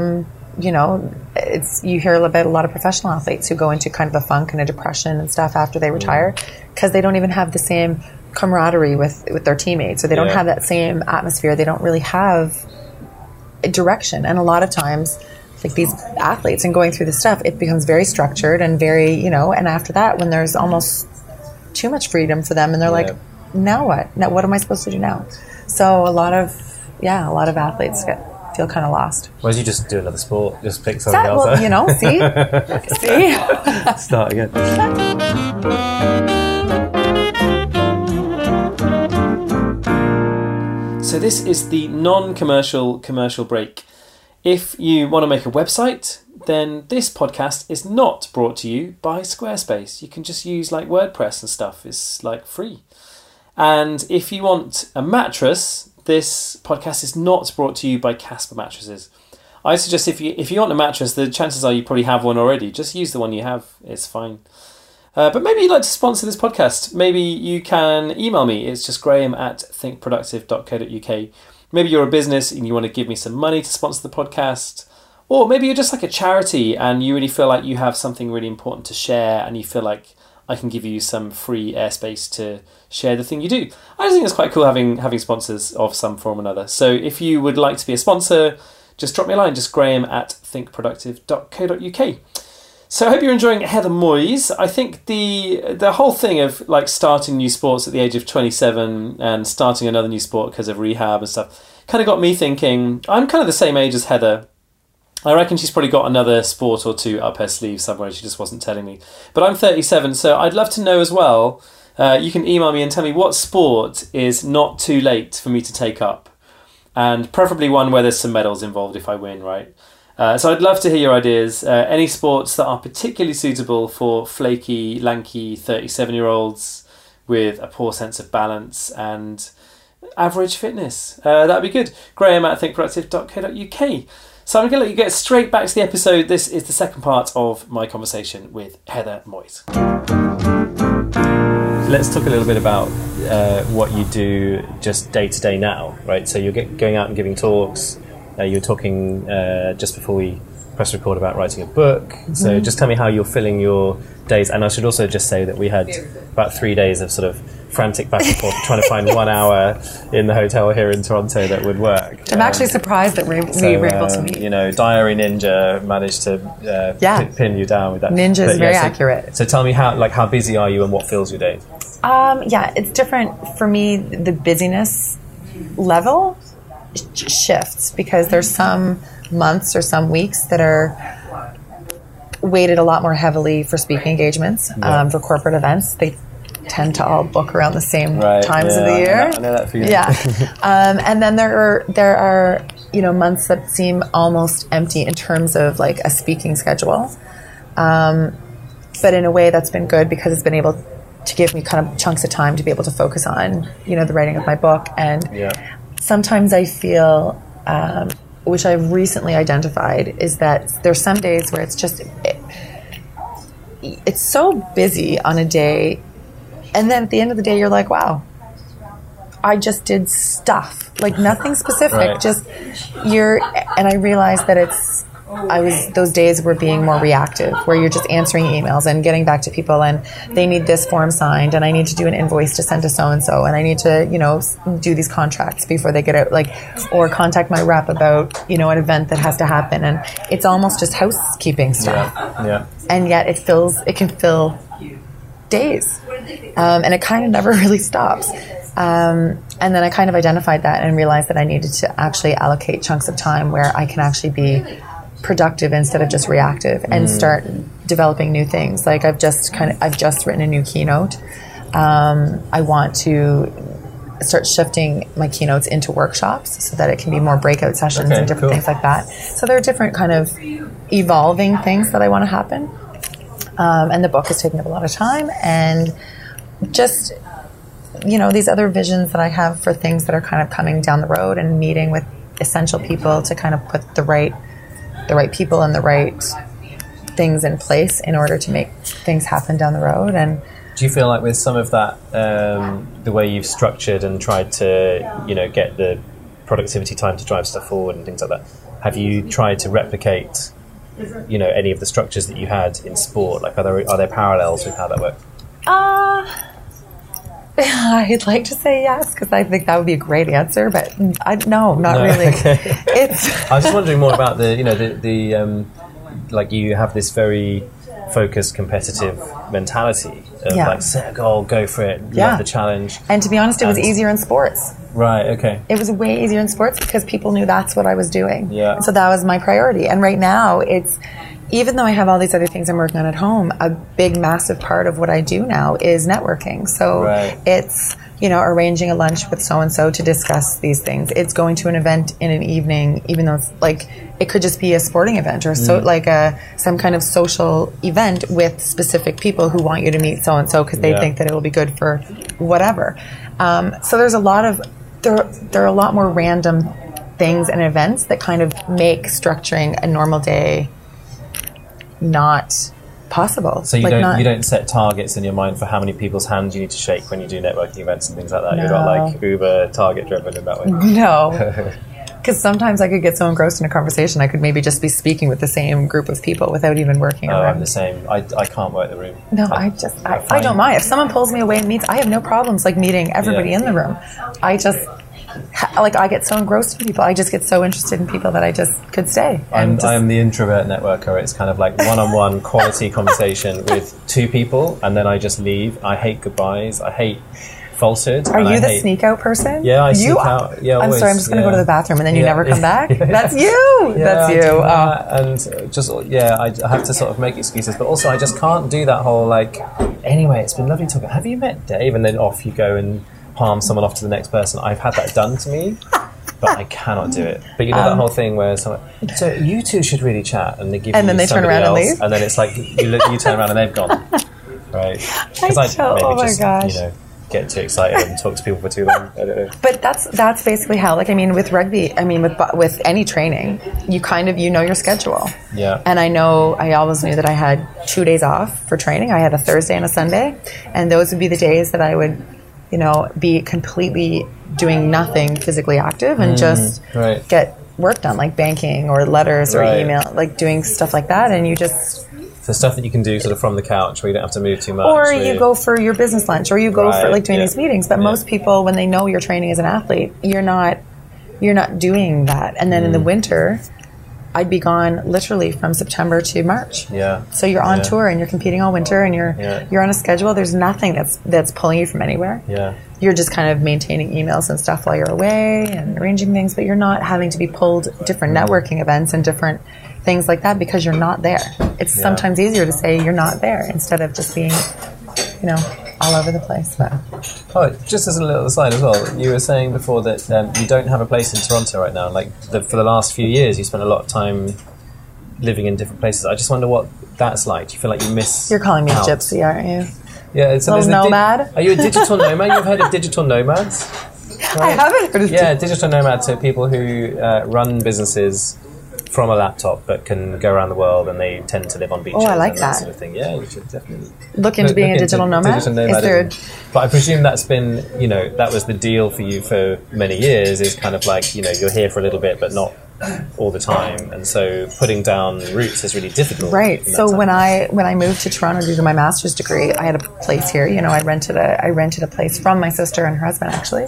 you know, it's you hear about a lot of professional athletes who go into kind of a funk and a depression and stuff after they retire because they don't even have the same camaraderie with, with their teammates, or they don't Yeah. have that same atmosphere. They don't really have a direction. And a lot of times, like these athletes and going through this stuff, it becomes very structured and very, you know, and after that, when there's almost too much freedom for them and they're Yeah. like, now what? Now what am I supposed to do now? So a lot of, yeah, a lot of athletes get feel kind of lost. Why don't you just do another sport? Just pick something That, else. well, you know, see? see? Start again. So this is the non-commercial commercial break. If you want to make a website, then this podcast is not brought to you by Squarespace. You can just use like WordPress and stuff. It's like free. And if you want a mattress, this podcast is not brought to you by Casper mattresses. I suggest if you if you want a mattress, the chances are you probably have one already. Just use the one you have. It's fine. Uh, but maybe you'd like to sponsor this podcast. Maybe you can email me. It's just graham at thinkproductive dot co dot uk. Maybe you're a business and you want to give me some money to sponsor the podcast. Or maybe you're just like a charity and you really feel like you have something really important to share and you feel like I can give you some free airspace to share the thing you do. I just think it's quite cool having having sponsors of some form or another. So if you would like to be a sponsor, just drop me a line, just graham at thinkproductive dot co dot uk. So I hope you're enjoying Heather Moyes. I think the the whole thing of like starting new sports at the age of twenty-seven and starting another new sport because of rehab and stuff kind of got me thinking, I'm kind of the same age as Heather. I reckon she's probably got another sport or two up her sleeve somewhere. She just wasn't telling me. But I'm thirty-seven, so I'd love to know as well. Uh, you can email me and tell me what sport is not too late for me to take up. And preferably one where there's some medals involved if I win, right? Uh, so I'd love to hear your ideas. Uh, any sports that are particularly suitable for flaky, lanky thirty-seven-year-olds with a poor sense of balance and average fitness. Uh, that'd be good. Graham at thinkproductive dot co dot uk. So I'm going to let you get straight back to the episode. This is the second part of my conversation with Heather Moyes. Let's talk a little bit about uh, what you do just day to day now, right? So you're get, going out and giving talks. Uh, you were talking uh, just before we press record about writing a book. So mm-hmm. just tell me how you're filling your days. And I should also just say that we had about three days of sort of frantic back and forth trying to find one hour in the hotel here in Toronto that would work. I'm um, actually surprised that we, so, we were able to um, meet. You know, Diary Ninja managed to uh, yeah. p- pin you down with that. Ninja is but, very yeah, so, accurate. So tell me how, like, how busy are you and what fills your day? Um, yeah, it's different for me. The busyness level sh- shifts because there's some months or some weeks that are weighted a lot more heavily for speaking engagements, yeah. um, for corporate events. They tend to all book around the same right, times yeah, of the year. I know that, I know that for you. Yeah, um, and then there are there are you know months that seem almost empty in terms of like a speaking schedule, um, but in a way that's been good because it's been able to give me kind of chunks of time to be able to focus on you know the writing of my book. And yeah. sometimes I feel, um, which I've recently identified, is that there's some days where it's just it, it's so busy on a day. And then at the end of the day, you're like, wow, I just did stuff. Like nothing specific, right. just you're, and I realized that it's, I was, those days were being more reactive, where you're just answering emails and getting back to people and they need this form signed and I need to do an invoice to send to so-and-so and I need to, you know, do these contracts before they get out, like, or contact my rep about, you know, an event that has to happen. And it's almost just housekeeping stuff. Yeah. yeah. And yet it fills, it can fill days. Um, and it kind of never really stops. Um, and then I kind of identified that and realized that I needed to actually allocate chunks of time where I can actually be productive instead of just reactive and mm. start developing new things. Like I've just kind of, I've just written a new keynote. Um, I want to start shifting my keynotes into workshops so that it can be more breakout sessions okay, and different cool. things like that. So there are different kind of evolving things that I want to happen. Um, and the book is taking up a lot of time, and just, you know, these other visions that I have for things that are kind of coming down the road, and meeting with essential people to kind of put the right, the right people and the right things in place in order to make things happen down the road. And do you feel like with some of that, um, the way you've structured and tried to, you know, get the productivity time to drive stuff forward and things like that, have you tried to replicate, you know, any of the structures that you had in sport? Like, are there, are there parallels with how that worked? Uh, I'd like to say yes, because I think that would be a great answer, but I, no, not No, really. okay. It's I was just wondering more about the, you know, the, the um, like you have this very focused, competitive mentality of Yeah. like set a goal, go for it, Yeah. love the challenge. and to be honest, it was And- easier in sports. Right. Okay. It was way easier in sports because people knew that's what I was doing. Yeah. And so that was my priority. And right now, it's, even though I have all these other things I'm working on at home, a big, massive part of what I do now is networking. So Right. it's, you know, arranging a lunch with so-and-so to discuss these things. It's going to an event in an evening, even though it's like, it could just be a sporting event or so, like a some kind of social event with specific people who want you to meet so-and-so because they Yeah. think that it will be good for whatever. Um, so there's a lot of, there, there are a lot more random things and events that kind of make structuring a normal day not possible. So you Like don't not- you don't set targets in your mind for how many people's hands you need to shake when you do networking events and things like that. You're not No. like uber target driven in that way. No. Because sometimes I could get so engrossed in a conversation, I could maybe just be speaking with the same group of people without even working Oh, around. I'm the same. I, I can't work the room. No, I just, I, I find- don't mind. If someone pulls me away and meets, I have no problems like meeting everybody Yeah. in the room. I just, ha- like, I get so engrossed in people. I just get so interested in people that I just could stay. I'm, just- I'm the introvert networker. It's kind of like one-on-one quality conversation with two people, and then I just leave. I hate goodbyes. I hate falsehood. Are and you I the hate, sneak out person? Yeah, I you sneak are- out. Yeah, I'm always, sorry, I'm just going to yeah. go to the bathroom and then you Yeah. never come back? Yeah. That's you! Yeah, That's I you. do Oh. that, and just yeah, I I have to sort of make excuses, but also I just can't do that whole like. Anyway, it's been lovely talking. Have you met Dave? And then off you go and palm someone off to the next person. I've had that done to me, but I cannot do it. But you know that Um, whole thing where someone, so you two should really chat, and they give And you then they turn somebody around and else, leave? and then it's like you look, you turn around and they've gone, right? Because I I, don't- maybe oh my just gosh. you know get too excited and talk to people for too long. I don't know. But that's that's basically how, like, I mean, with rugby, I mean, with bu- with any training, you kind of, you know your schedule. Yeah. And I know, I always knew that I had two days off for training. I had a Thursday and a Sunday. And those would be the days that I would, you know, be completely doing nothing physically active and just right. get work done, like banking or letters or Right. email, like doing stuff like that. And you just... So stuff that you can do sort of from the couch where you don't have to move too much. Or where you go for your business lunch, or you go for Right, like doing yeah. these meetings. But Yeah. most people, when they know you're training as an athlete, you're not you're not doing that. And then in Mm. the winter, I'd be gone literally from September to March. Yeah. So you're on Yeah. tour and you're competing all winter and you're Yeah. you're on a schedule. There's nothing that's that's pulling you from anywhere. Yeah. You're just kind of maintaining emails and stuff while you're away and arranging things, but you're not having to be pulled different networking events and different things like that because you're not there. It's Yeah. sometimes easier to say you're not there instead of just being, you know, all over the place. But Oh, just as a little aside as well, you were saying before that um, you don't have a place in Toronto right now. Like the, for the last few years, you spent a lot of time living in different places. I just wonder what that's like. Do you feel like you miss? you're calling me out? a gypsy, aren't you? Yeah, it's Little there's a di- nomad? are you a digital nomad? You've heard of digital nomads? I haven't heard of Yeah, digital nomads are people who uh, run businesses from a laptop but can go around the world, and they tend to live on beaches. Oh, I like and that. sort of thing. Yeah, you should definitely Look into look- being look a digital into nomad. digital Is there? nomadism. But I presume that's been, you know, that was the deal for you for many years. Is kind of like, you know, you're here for a little bit, but not all the time, and so putting down roots is really difficult. Right. in that So time. when I when I moved to Toronto to do my master's degree, I had a place here. You know, I rented a I rented a place from my sister and her husband actually.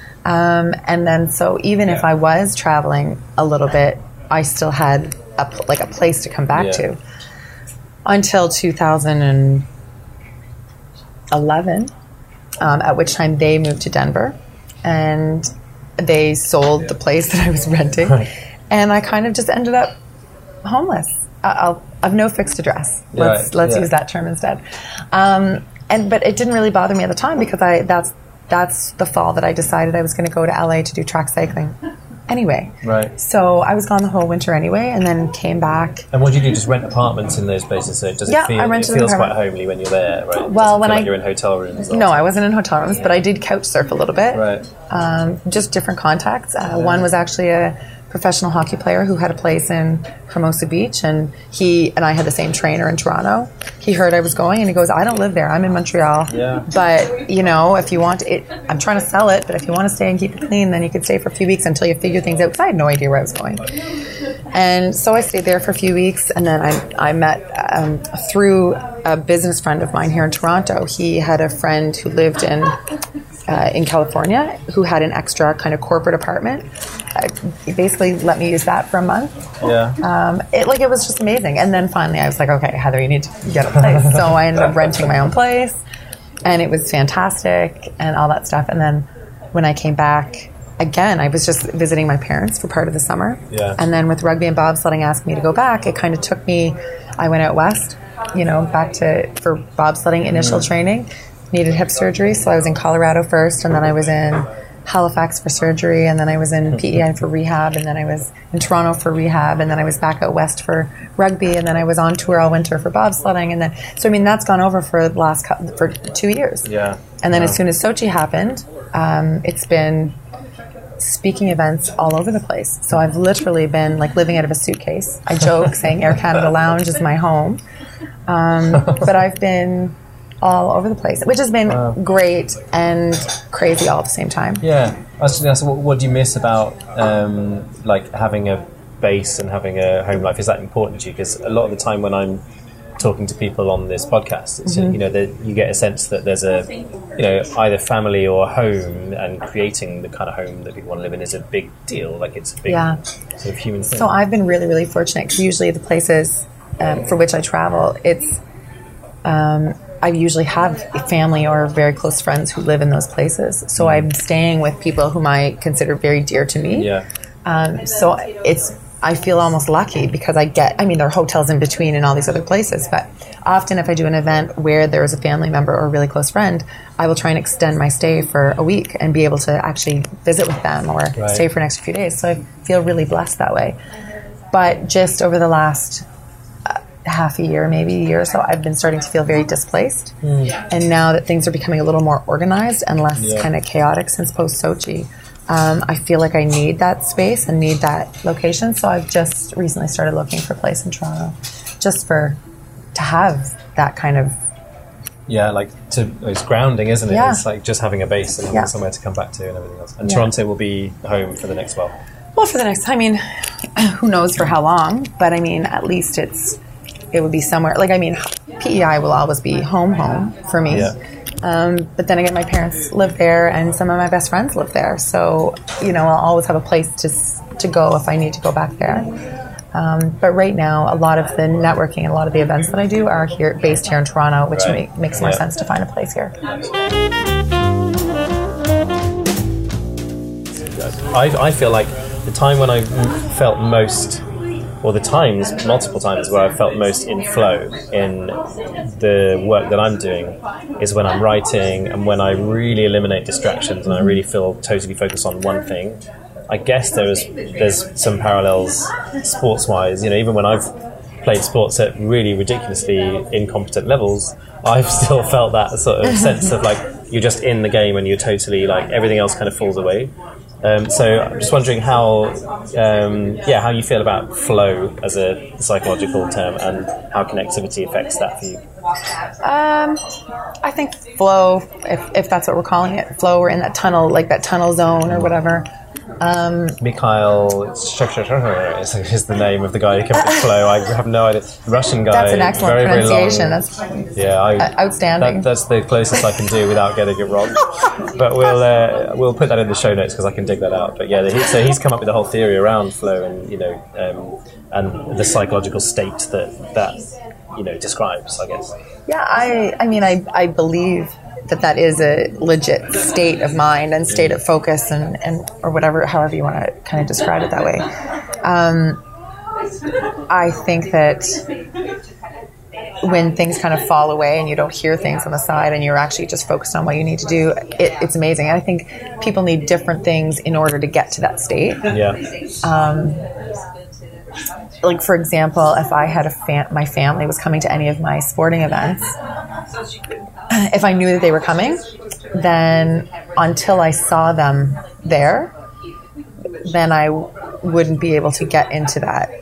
Um, and then so even if Yeah. I was traveling a little bit, I still had a, pl- like a place to come back Yeah. to until two thousand eleven, um, at which time they moved to Denver, and they sold the place that I was renting, Right. and I kind of just ended up homeless. I- I'll, I've no fixed address. Let's Right, let's yeah. use that term instead. Um, and but it didn't really bother me at the time because I that's that's the fall that I decided I was going to go to L A to do track cycling. Anyway, Right. so I was gone the whole winter anyway, and then came back. And what do you do? Just rent apartments in those places? So does Yeah, it feel? I It rented an feels quite apartment. homely when you're there, right? It Well, doesn't when feel I- like you're in hotel rooms. all No, the I time. wasn't in hotel rooms, but I did couch surf a little bit. Right. Um, just different contacts. Uh, one was actually a professional hockey player who had a place in Hermosa Beach, and he and I had the same trainer in Toronto. he heard I was going, and he goes, I don't live there. I'm in Montreal. Yeah. But, you know, if you want it, I'm trying to sell it, but if you want to stay and keep it clean, then you could stay for a few weeks until you figure things out, because I had no idea where I was going. And so I stayed there for a few weeks, and then I, I met um, through a business friend of mine here in Toronto. He had a friend who lived in uh, in California who had an extra kind of corporate apartment. Uh, he basically let me use that for a month. Yeah. Um, it like it was just amazing. And then finally I was like, okay, Heather, you need to get a place. So I ended up renting my own place, and it was fantastic and all that stuff. And then when I came back, again, I was just visiting my parents for part of the summer. Yeah. And then with rugby and bobsledding asking me to go back, it kind of took me, I went out west, you know, back to, for bobsledding initial mm. training, needed hip surgery. So I was in Colorado first, and then I was in Halifax for surgery, and then I was in P E I for rehab, and then I was in Toronto for rehab, and then I was back out west for rugby, and then I was on tour all winter for bobsledding, and then, so I mean, that's gone over for the last, for two years. Yeah. And then yeah. as soon as Sochi happened, um, it's been speaking events all over the place. So I've literally been like living out of a suitcase. I joke saying Air Canada Lounge is my home. Um, but I've been all over the place, which has been wow. great and crazy all at the same time. Yeah. I was just going to ask, what, what do you miss about um, like having a base and having a home life? Is that important to you? Because a lot of the time when I'm talking to people on this podcast, it's, mm-hmm. you know, that you get a sense that there's a, you know, either family or home, and creating the kind of home that people want to live in is a big deal. Like it's a big yeah. sort of human thing. So I've been really, really fortunate, because usually the places um, for which I travel, it's, um, I usually have family or very close friends who live in those places. So mm. I'm staying with people whom I consider very dear to me. Yeah. Um, so it's, I feel almost lucky, because I get, I mean, there are hotels in between and all these other places, but often if I do an event where there is a family member or a really close friend, I will try and extend my stay for a week and be able to actually visit with them or right. stay for an extra few days. So I feel really blessed that way. But just over the last uh, half a year, maybe a year or so, I've been starting to feel very displaced. Mm. And now that things are becoming a little more organized and less yeah. kind of chaotic since post-Sochi, Um, I feel like I need that space and need that location. So I've just recently started looking for a place in Toronto, just for, to have that kind of. Yeah, like to, it's grounding, isn't it? Yeah. It's like just having a base and having yeah. somewhere to come back to and everything else. And yeah. Toronto will be home for the next while. Well, for the next, I mean, who knows for how long, but I mean, at least it's, it would be somewhere, like, I mean, P E I will always be home, home for me. Yeah. Um, but then again, my parents live there, and some of my best friends live there. So, you know, I'll always have a place to to go if I need to go back there. Um, but right now, a lot of the networking and a lot of the events that I do are here, based here in Toronto, which right. make, makes more yeah. sense to find a place here. I, I feel like the time when I felt most, or the times, multiple times, where I felt most in flow in the work that I'm doing is when I'm writing and when I really eliminate distractions and I really feel totally focused on one thing. I guess there's there's some parallels sports-wise. You know, even when I've played sports at really ridiculously incompetent levels, I've still felt that sort of sense of like you're just in the game and you're totally like everything else kind of falls away. Um, so I'm just wondering how, um, yeah, how you feel about flow as a psychological term and how connectivity affects that for you. Um, I think flow, if, if that's what we're calling it, flow, or in that tunnel, like that tunnel zone or whatever. Um, Mikhail Shchukhin is the name of the guy who came up with flow. I have no idea. Russian guy. That's an excellent very, pronunciation. Very that's yeah, I, uh, outstanding. That, that's the closest I can do without getting it wrong. But we'll uh, we'll put that in the show notes because I can dig that out. But yeah, he, so he's come up with the whole theory around flow and you know um, and the psychological state that that you know describes, I guess. Yeah, I I mean I I believe that that is a legit state of mind and state of focus and, and or whatever, however you want to kind of describe it that way. Um, I think that when things kind of fall away and you don't hear things on the side and you're actually just focused on what you need to do, it, it's amazing. I think people need different things in order to get to that state. Yeah. Um, like, for example, if I had a fam- my family was coming to any of my sporting events, if I knew that they were coming, then until I saw them there, then I w- wouldn't be able to get into that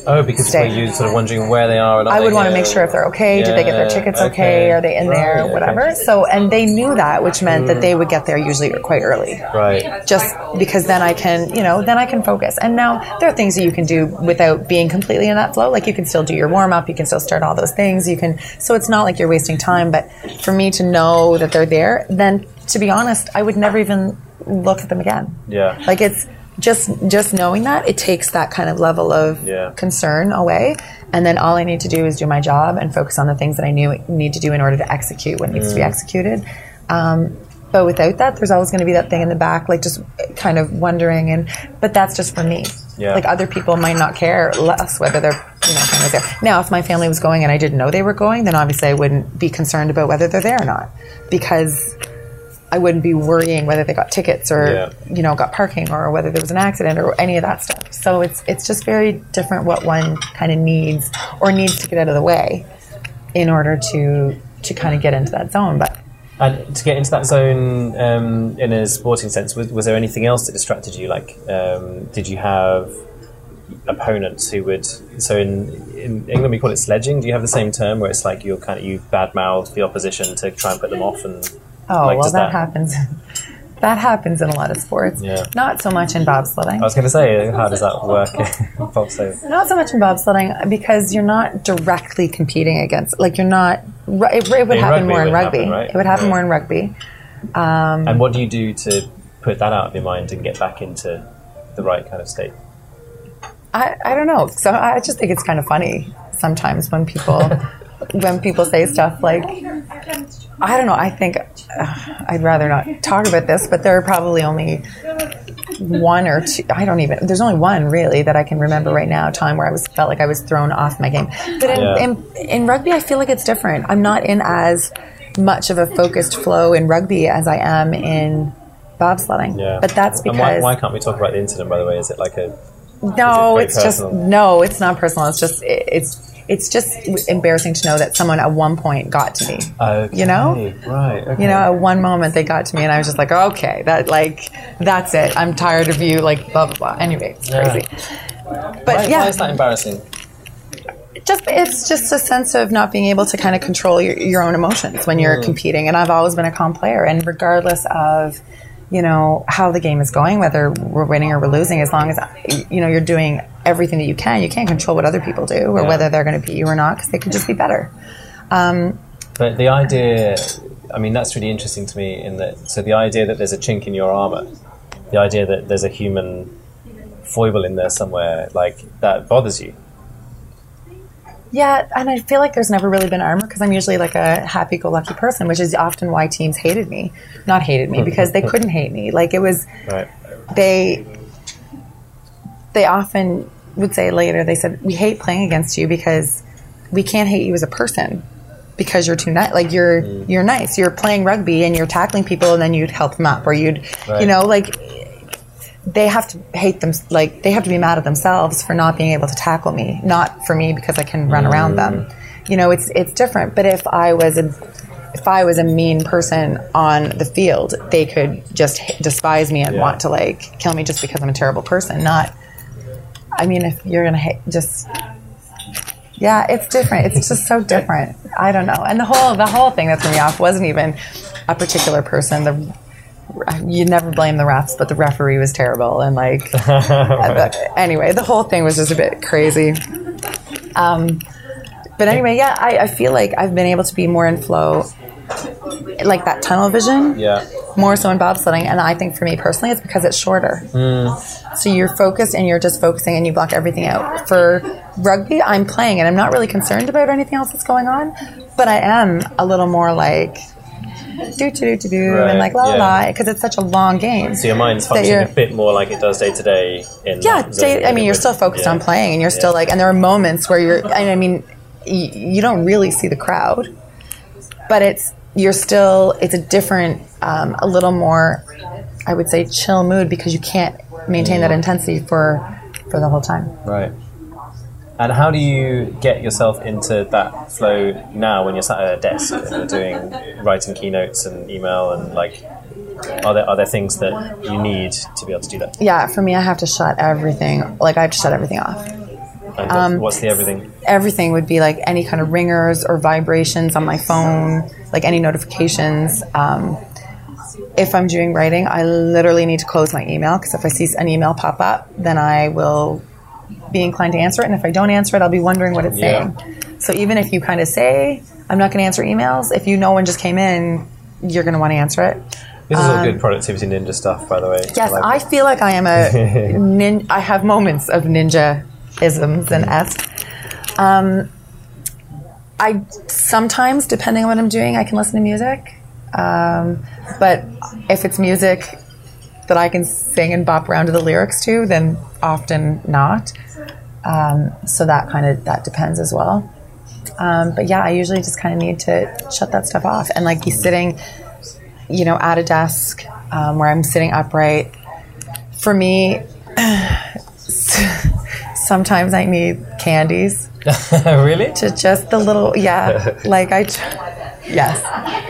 Oh, because stay. you're sort of wondering where they are. And I would want to make sure if they're okay. Yeah, Did they get their tickets okay? okay. Are they in Right, there? Whatever. okay. So, and they knew that, which meant mm. that they would get there usually quite early. Right. Just because then I can, you know, then I can focus. And now there are things that you can do without being completely in that flow. Like you can still do your warm up. You can still start all those things. You can. So it's not like you're wasting time. But for me to know that they're there, then to be honest, I would never even look at them again. Yeah. Like it's. Just just knowing that, it takes that kind of level of yeah. concern away. And then all I need to do is do my job and focus on the things that I knew need to do in order to execute what needs mm. to be executed. Um, but without that, there's always going to be that thing in the back, like just kind of wondering. And But that's just for me. Yeah. Like other people might not care less whether their you know, family's there. Now, if my family was going and I didn't know they were going, then obviously I wouldn't be concerned about whether they're there or not. Because I wouldn't be worrying whether they got tickets or, yeah. you know, got parking or whether there was an accident or any of that stuff. So it's it's just very different what one kind of needs or needs to get out of the way in order to to kind of get into that zone. But and to get into that zone um, in a sporting sense, was, was there anything else that distracted you? Like, um, did you have opponents who would? So in, in England we call it sledging. Do you have the same term where it's like you're kind of you badmouth the opposition to try and put them off and Oh, like, well, that, that happens. That happens in a lot of sports. Yeah. Not so much in bobsledding. I was going to say, how does that work in bobsledding? Not so much in bobsledding because you're not directly competing against, like you're not, it, it would in happen more in would rugby. Happen, right? It would happen yeah. more in rugby. Um, and what do you do to put that out of your mind and get back into the right kind of state? I, I don't know. So I just think it's kind of funny sometimes when people... when people say stuff like, I don't know, I think, uh, I'd rather not talk about this, but there are probably only one or two, I don't even, there's only one really that I can remember right now, a time where I was felt like I was thrown off my game. But in, yeah. in, in rugby, I feel like it's different. I'm not in as much of a focused flow in rugby as I am in bobsledding. Yeah. But that's because... And why, why can't we talk about the incident, by the way? Is it like a... No, it it's personal? just, no, it's not personal. It's just, it, it's... It's just embarrassing to know that someone at one point got to me. Okay. You know? Right. Okay. You know, at one moment they got to me and I was just like, okay, that like that's it. I'm tired of you, like blah blah blah. Anyway, it's yeah. crazy. But why, yeah. Why is that embarrassing? Just it's just a sense of not being able to kind of control your, your own emotions when you're mm. competing. And I've always been a calm player, and regardless of, you know, how the game is going, whether we're winning or we're losing, as long as, you know, you're doing everything that you can. You can't control what other people do or yeah. whether they're going to beat you or not, because they could just be better. Um, but the idea, I mean, that's really interesting to me in that, so the idea that there's a chink in your armour, the idea that there's a human foible in there somewhere, like, that bothers you. Yeah, and I feel like there's never really been armor because I'm usually like a happy-go-lucky person, which is often why teams hated me. Not hated me, because they couldn't hate me. Like, it was... Right. They... They often would say later, they said, we hate playing against you because we can't hate you as a person because you're too nice. Like, you're mm. you're nice. You're playing rugby and you're tackling people and then you'd help them up. Or you'd... Right. You know, like... They have to hate them, like, they have to be mad at themselves for not being able to tackle me, not for me because I can run mm. around them. You know, it's it's different. But if I was a if I was a mean person on the field, they could just h- despise me and yeah. want to, like, kill me just because I'm a terrible person. Not, I mean, if you're gonna hate, just yeah, it's different. It's just so different. I don't know. And the whole the whole thing that threw me off wasn't even a particular person. The You never blame the refs, but the referee was terrible. And, like, anyway, the whole thing was just a bit crazy. Um, but anyway, yeah, I, I feel like I've been able to be more in flow, like that tunnel vision, yeah. more so in bobsledding. And I think for me personally, it's because it's shorter. Mm. So you're focused and you're just focusing and you block everything out. For rugby, I'm playing and I'm not really concerned about anything else that's going on, but I am a little more like... do do do do right, and like la la yeah. la, because it's such a long game. So your mind's functioning a bit more like it does day to day. In yeah, day, I mean, you're still focused yeah. on playing, and you're yeah. still like, and there are moments where you're. And I mean, y- you don't really see the crowd, but it's you're still. It's a different, um, a little more, I would say, chill mood because you can't maintain mm. that intensity for for the whole time. Right. And how do you get yourself into that flow now when you're sat at a desk and you're doing writing keynotes and email and, like, are there are there things that you need to be able to do that? Yeah, for me, I have to shut everything. Like, I have to shut everything off. And um, what's the everything? Everything would be like any kind of ringers or vibrations on my phone, like any notifications. Um, if I'm doing writing, I literally need to close my email, because if I see an email pop up, then I will be inclined to answer it. And if I don't answer it, I'll be wondering what it's yeah. saying. So even if you kind of say, I'm not going to answer emails, if you know one just came in, you're going to want to answer it. This is all good productivity ninja stuff, by the way. Yes, I, like I feel like I am a nin- I have moments of ninja-isms and esque. Um, I sometimes, depending on what I'm doing, I can listen to music. Um, but if it's music that I can sing and bop around to the lyrics to, then often not. Um, so that kind of that depends as well. Um, but yeah, I usually just kind of need to shut that stuff off and like be sitting, you know, at a desk um, where I'm sitting upright. For me, sometimes I need candies. Really? To just the little, yeah, like I, yes.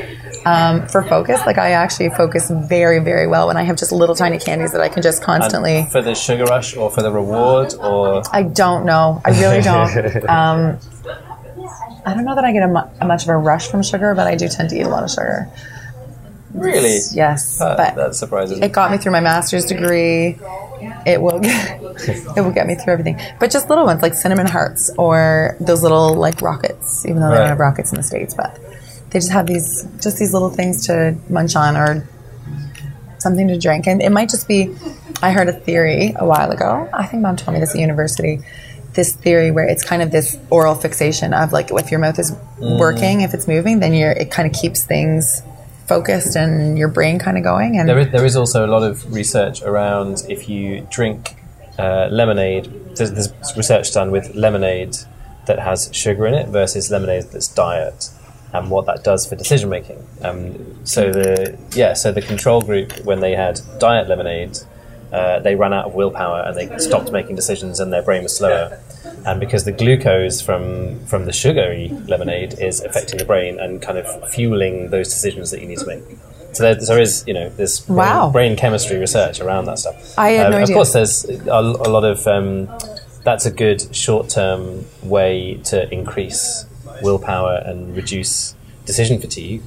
Um, for focus, like I actually focus very, very well when I have just little tiny candies that I can just constantly. And for the sugar rush or for the reward or? I don't know. I really don't. um, I don't know that I get a, mu- a much of a rush from sugar, but I do tend to eat a lot of sugar. Really? Yes. That, but that surprises me. It got me through my master's degree. It will get, it will get me through everything. But just little ones like cinnamon hearts or those little like rockets, even though they right. don't have rockets in the States, but they just have these just these little things to munch on or something to drink. And it might just be, I heard a theory a while ago. I think Mom told me this at university. This theory where it's kind of this oral fixation of like if your mouth is mm. working, if it's moving, then you're it kind of keeps things focused and your brain kind of going. And there is, there is also a lot of research around if you drink uh, lemonade. There's, there's research done with lemonade that has sugar in it versus lemonade that's diet, and what that does for decision making. Um, so the yeah, so the control group, when they had diet lemonade, uh, they ran out of willpower and they stopped making decisions, and their brain was slower. And because the glucose from, from the sugary lemonade is affecting the brain and kind of fueling those decisions that you need to make. So there, there is, you know, there's brain, wow. brain chemistry research around that stuff. I had um, no of idea. Of course, there's a, a lot of, um, that's a good short-term way to increase willpower and reduce decision fatigue.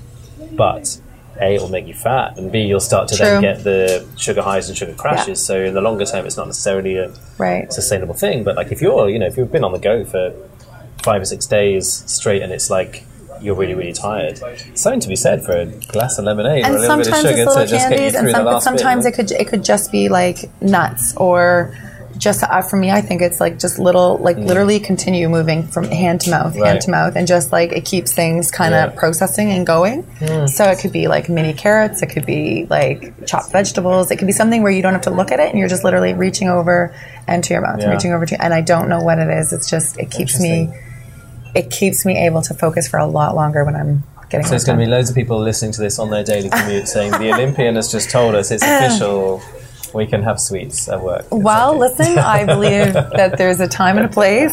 But A, it'll make you fat, and B, you'll start to True. then get the sugar highs and sugar crashes. Yeah. So in the longer term, it's not necessarily a right. sustainable thing. But like if you're, you know, if you've been on the go for five or six days straight, and it's like you're really, really tired, something to be said for a glass of lemonade and or a little bit of sugar to just get you through and the some, last sometimes bit. it could it could just be like nuts or. Just uh, for me, I think it's like just little, like mm. literally continue moving from hand to mouth, right. hand to mouth, and just like it keeps things kind of yeah. processing and going. Mm. So it could be like mini carrots, it could be like chopped vegetables, it could be something where you don't have to look at it and you're just literally reaching over and to your mouth, yeah. and reaching over to, and I don't know what it is. It's just it keeps me, it keeps me able to focus for a lot longer when I'm getting. So there's going to be loads of people listening to this on their daily commute saying the Olympian has just told us it's official. We can have sweets at work. It's well, okay. listen, I believe that there's a time and a place.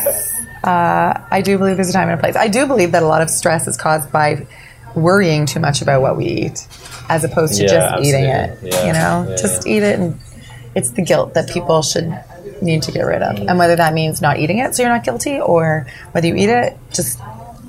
Uh, I do believe there's a time and a place. I do believe that a lot of stress is caused by worrying too much about what we eat, as opposed to yeah, just absolutely. eating it. Yeah. You know, yeah, just yeah. eat it, and it's the guilt that people should need to get rid of. Mm. And whether that means not eating it so you're not guilty, or whether you eat it, just...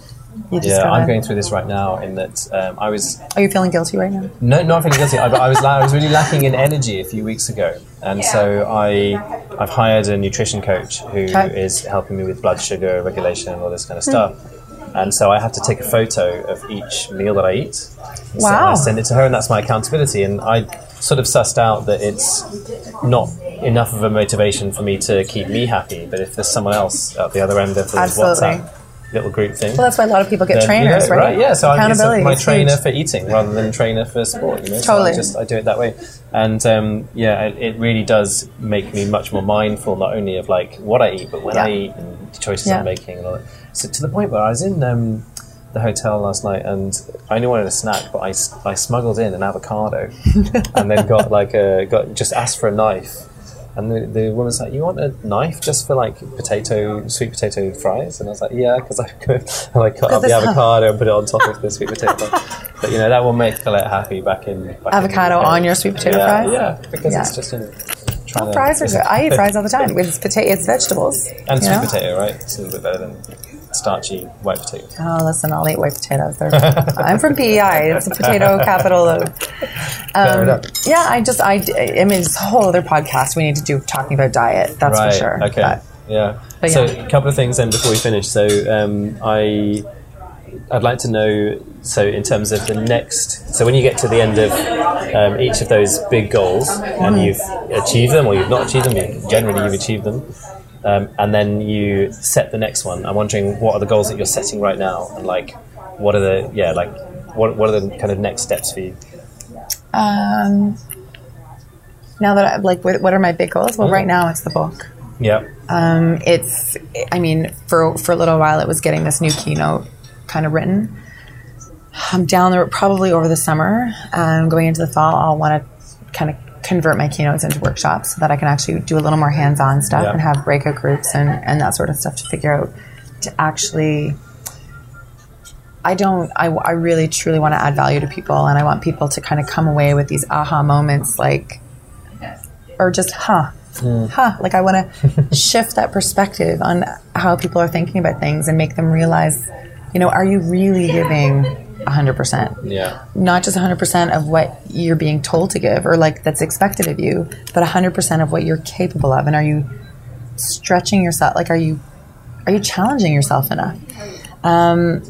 You just yeah, gotta, I'm going through this right now in that um, I was... Are you feeling guilty right now? No, not feeling guilty. I, I, was, I was really lacking in energy a few weeks ago. And yeah. so I, I've hired a nutrition coach who okay. is helping me with blood sugar regulation and all this kind of stuff. Mm. And so I have to take a photo of each meal that I eat. And wow. So I send it to her, and that's my accountability. And I sort of sussed out that it's not enough of a motivation for me to keep me happy. But if there's someone else at the other end of the Absolutely. WhatsApp little group thing. Well, that's why a lot of people get then, trainers, you know, right? right? Yeah, so I'm Accountability my is trainer huge. for eating rather than trainer for sport. You know, totally. So I just I do it that way, and um, yeah, it, it really does make me much more mindful, not only of like what I eat, but when yeah. I eat and the choices yeah. I'm making and all that. So to the point where I was in um, the hotel last night, and I only wanted a snack, but I, I smuggled in an avocado, and then got like a got just asked for a knife. And the, the woman's like, you want a knife just for like potato, sweet potato fries? And I was like, yeah, because I could like cut up the avocado and put it on top of the sweet potato fries. But you know, that will make Colette happy back in... Back avocado in on your sweet potato yeah, fries? Yeah, because yeah. it's just, you know, trying trying Oh, to... fries are good. I eat fries all the time. It's potato. It's vegetables. And you sweet know? potato, right? It's a little bit better than starchy white potato. Oh, listen, I'll eat white potatoes. They're, I'm from P E I. It's a potato capital of... Fair Um, enough. yeah, I just... I, I mean, it's a whole other podcast we need to do talking about diet. That's Right, for sure. okay. But, Yeah. But so yeah. a couple of things then before we finish. So um, I, I'd like to know, so in terms of the next, so when you get to the end of um, each of those big goals and you've achieved them or you've not achieved them, you, generally you've achieved them, um, and then you set the next one, I'm wondering what are the goals that you're setting right now and like, what are the, yeah, like, what, what are the kind of next steps for you? um, now that I, like, what what are my big goals? Well, right now it's the book. Yeah. Um, it's, I mean, for for a little while it was getting this new keynote kind of written. I'm down there probably over the summer. Um, going into the fall, I'll want to kind of convert my keynotes into workshops so that I can actually do a little more hands-on stuff Yeah. and have breakout groups and, and that sort of stuff to figure out to actually... I don't, I, I really truly want to add value to people, and I want people to kind of come away with these aha moments like, or just, huh, huh. Like I want to shift that perspective on how people are thinking about things and make them realize, you know, are you really giving one hundred percent? Yeah. Not just one hundred percent of what you're being told to give or like that's expected of you, but one hundred percent of what you're capable of. And are you stretching yourself? Like, are you, are you challenging yourself enough? Um,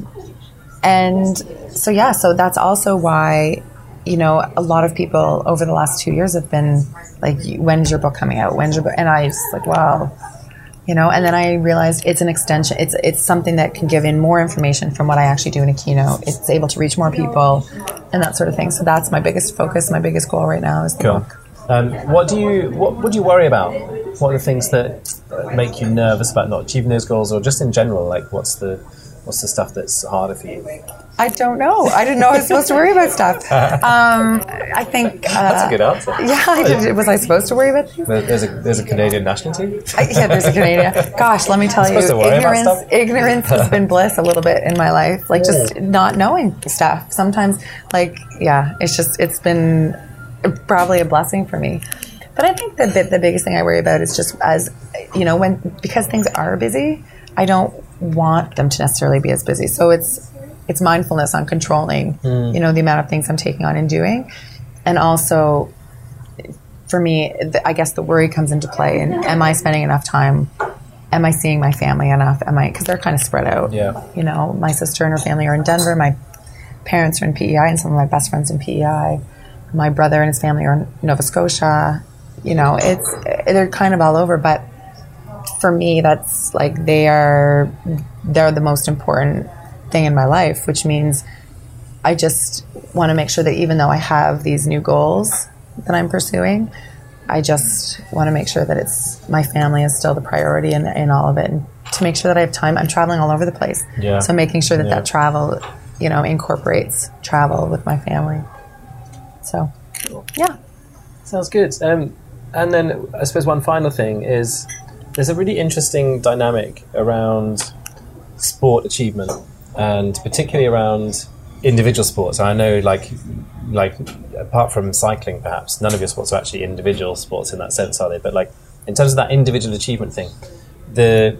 and so, yeah, so that's also why, you know, a lot of people over the last two years have been like, when's your book coming out? When's your book? And I was like, wow, you know, and then I realized it's an extension. It's, it's something that can give in more information from what I actually do in a keynote. It's able to reach more people and that sort of thing. So that's my biggest focus. My biggest goal right now is the Cool. book. Um, what do you what, what do you worry about? What are the things that make you nervous about not achieving those goals, or just in general? Like, what's the what's the stuff that's harder for you? I don't know. I didn't know I was supposed to worry about stuff. Um, I think... Uh, That's a good answer. Yeah, I did. Was I supposed to worry about things? There- There's a there's a Canadian national team. I, yeah, there's a Canadian. Gosh, let me tell you, supposed to worry about ignorance stuff? ignorance has been bliss a little bit in my life. Like just not knowing stuff. Sometimes, like, yeah, it's just, it's been probably a blessing for me. But I think that the, the biggest thing I worry about is just as, you know, when, because things are busy, I don't want them to necessarily be as busy. So it's, it's mindfulness on controlling, mm. you know, the amount of things I'm taking on and doing. And also, for me, the, I guess the worry comes into play. And am I spending enough time? Am I seeing my family enough? Am I, because they're kind of spread out. Yeah. You know, my sister and her family are in Denver. My parents are in P E I, and some of my best friends in P E I. My brother and his family are in Nova Scotia. You know, it's, they're kind of all over. But for me, that's like, they are, they're the most important thing in my life, which means I just want to make sure that even though I have these new goals that I'm pursuing, I just want to make sure that it's, my family is still the priority in, in all of it, and to make sure that I have time. I'm traveling all over the place. Yeah. So making sure that Yeah. that travel, you know, incorporates travel with my family. So, yeah. Sounds good. Um, and then I suppose one final thing is there's a really interesting dynamic around sport achievement, and particularly around individual sports. And I know, like, like apart from cycling, perhaps none of your sports are actually individual sports in that sense, are they? But like in terms of that individual achievement thing, the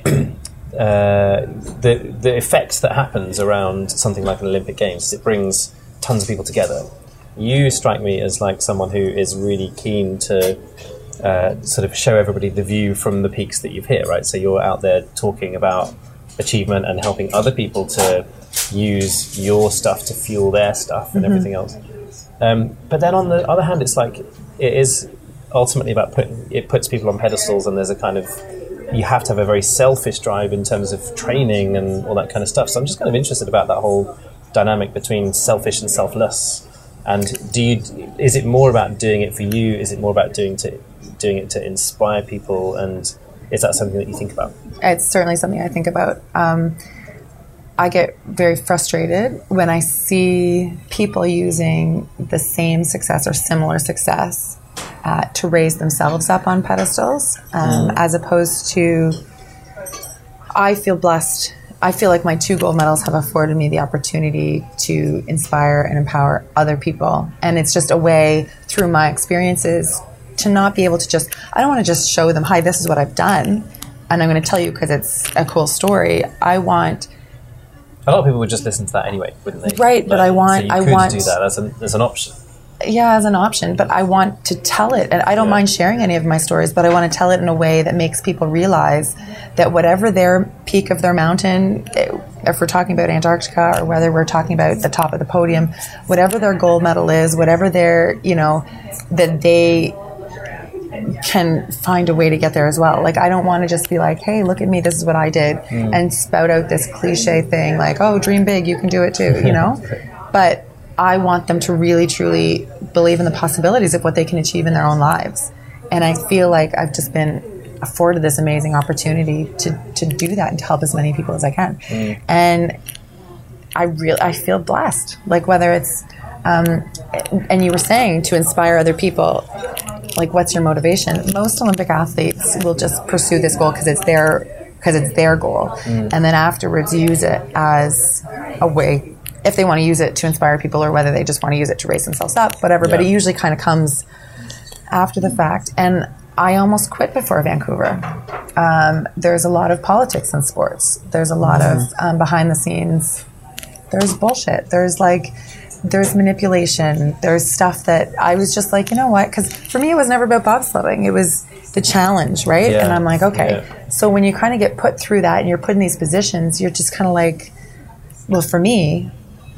uh, the the effect that happens around something like an Olympic Games is it brings tons of people together. You strike me as like someone who is really keen to uh, sort of show everybody the view from the peaks that you've hit, right? So you're out there talking about achievement and helping other people to use your stuff to fuel their stuff and mm-hmm. everything else. Um, but then on the other hand, it's like it is ultimately about putting, it puts people on pedestals, and there's a kind of, you have to have a very selfish drive in terms of training and all that kind of stuff. So I'm just kind of interested about that whole dynamic between selfish and selfless. And do you, is it more about doing it for you? Is it more about doing to doing it to inspire people? And is that something that you think about? It's certainly something I think about. Um, I get very frustrated when I see people using the same success or similar success uh, to raise themselves up on pedestals, um, mm. as opposed to, I feel blessed. I feel like my two gold medals have afforded me the opportunity to inspire and empower other people. And it's just a way, through my experiences, to not be able to just, I don't want to just show them, hi, this is what I've done, and I'm going to tell you because it's a cool story. I want... A lot of people would just listen to that anyway, wouldn't they? Right, like, but I want... So you I could want, do that as an, as an option. Yeah, as an option, but I want to tell it, and I don't Yeah. mind sharing any of my stories, but I want to tell it in a way that makes people realize that whatever their peak of their mountain, if we're talking about Antarctica or whether we're talking about the top of the podium, whatever their gold medal is, whatever their, you know, that they can find a way to get there as well. Like, I don't want to just be like, hey, look at me, this is what I did, mm. and spout out this cliche thing like, oh, dream big, you can do it too, you know? But I want them to really, truly believe in the possibilities of what they can achieve in their own lives. And I feel like I've just been afforded this amazing opportunity to, to do that and to help as many people as I can. Mm. And I really, I feel blessed. Like, whether it's, um, and you were saying to inspire other people, like, what's your motivation? Most Olympic athletes will just pursue this goal because it's their, because it's their goal. Mm. And then afterwards use it as a way, if they want to use it to inspire people or whether they just want to use it to raise themselves up, whatever. Yeah. But it usually kind of comes after the fact. And I almost quit before Vancouver. Um, there's a lot of politics in sports. There's a lot mm-hmm. of um, behind the scenes. There's bullshit. There's like, there's manipulation. There's stuff that I was just like, you know what? Because for me, it was never about bobsledding. It was the challenge, right? Yeah. And I'm like, okay. Yeah. So when you kind of get put through that and you're put in these positions, you're just kind of like, well, for me,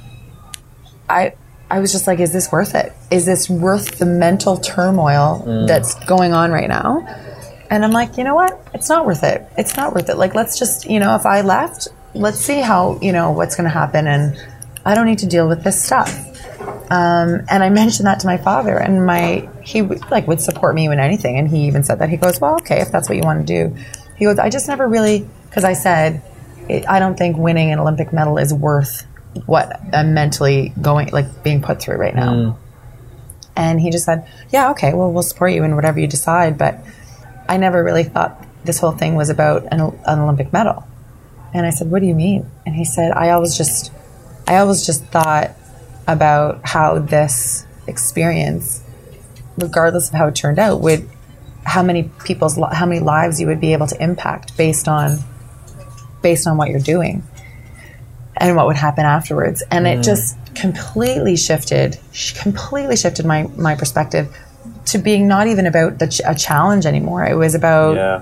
I I was just like, is this worth it? Is this worth the mental turmoil mm. that's going on right now? And I'm like, you know what? It's not worth it. It's not worth it. Like, let's just, you know, if I left, let's see how, you know, what's going to happen. And I don't need to deal with this stuff. Um, and I mentioned that to my father, and my, he like would support me in anything. And he even said that. He goes, well, okay, if that's what you want to do. He goes, I just never really, because I said, it, I don't think winning an Olympic medal is worth what I'm mentally going, like being put through right now. Mm. And he just said, yeah, okay, well, we'll support you in whatever you decide. But I never really thought this whole thing was about an, an Olympic medal. And I said, what do you mean? And he said, I always just, I always just thought about how this experience, regardless of how it turned out, would, how many people's, how many lives you would be able to impact based on, based on what you're doing. And what would happen afterwards. And mm. it just completely shifted, completely shifted my, my perspective to being not even about the ch- a challenge anymore. It was about, yeah.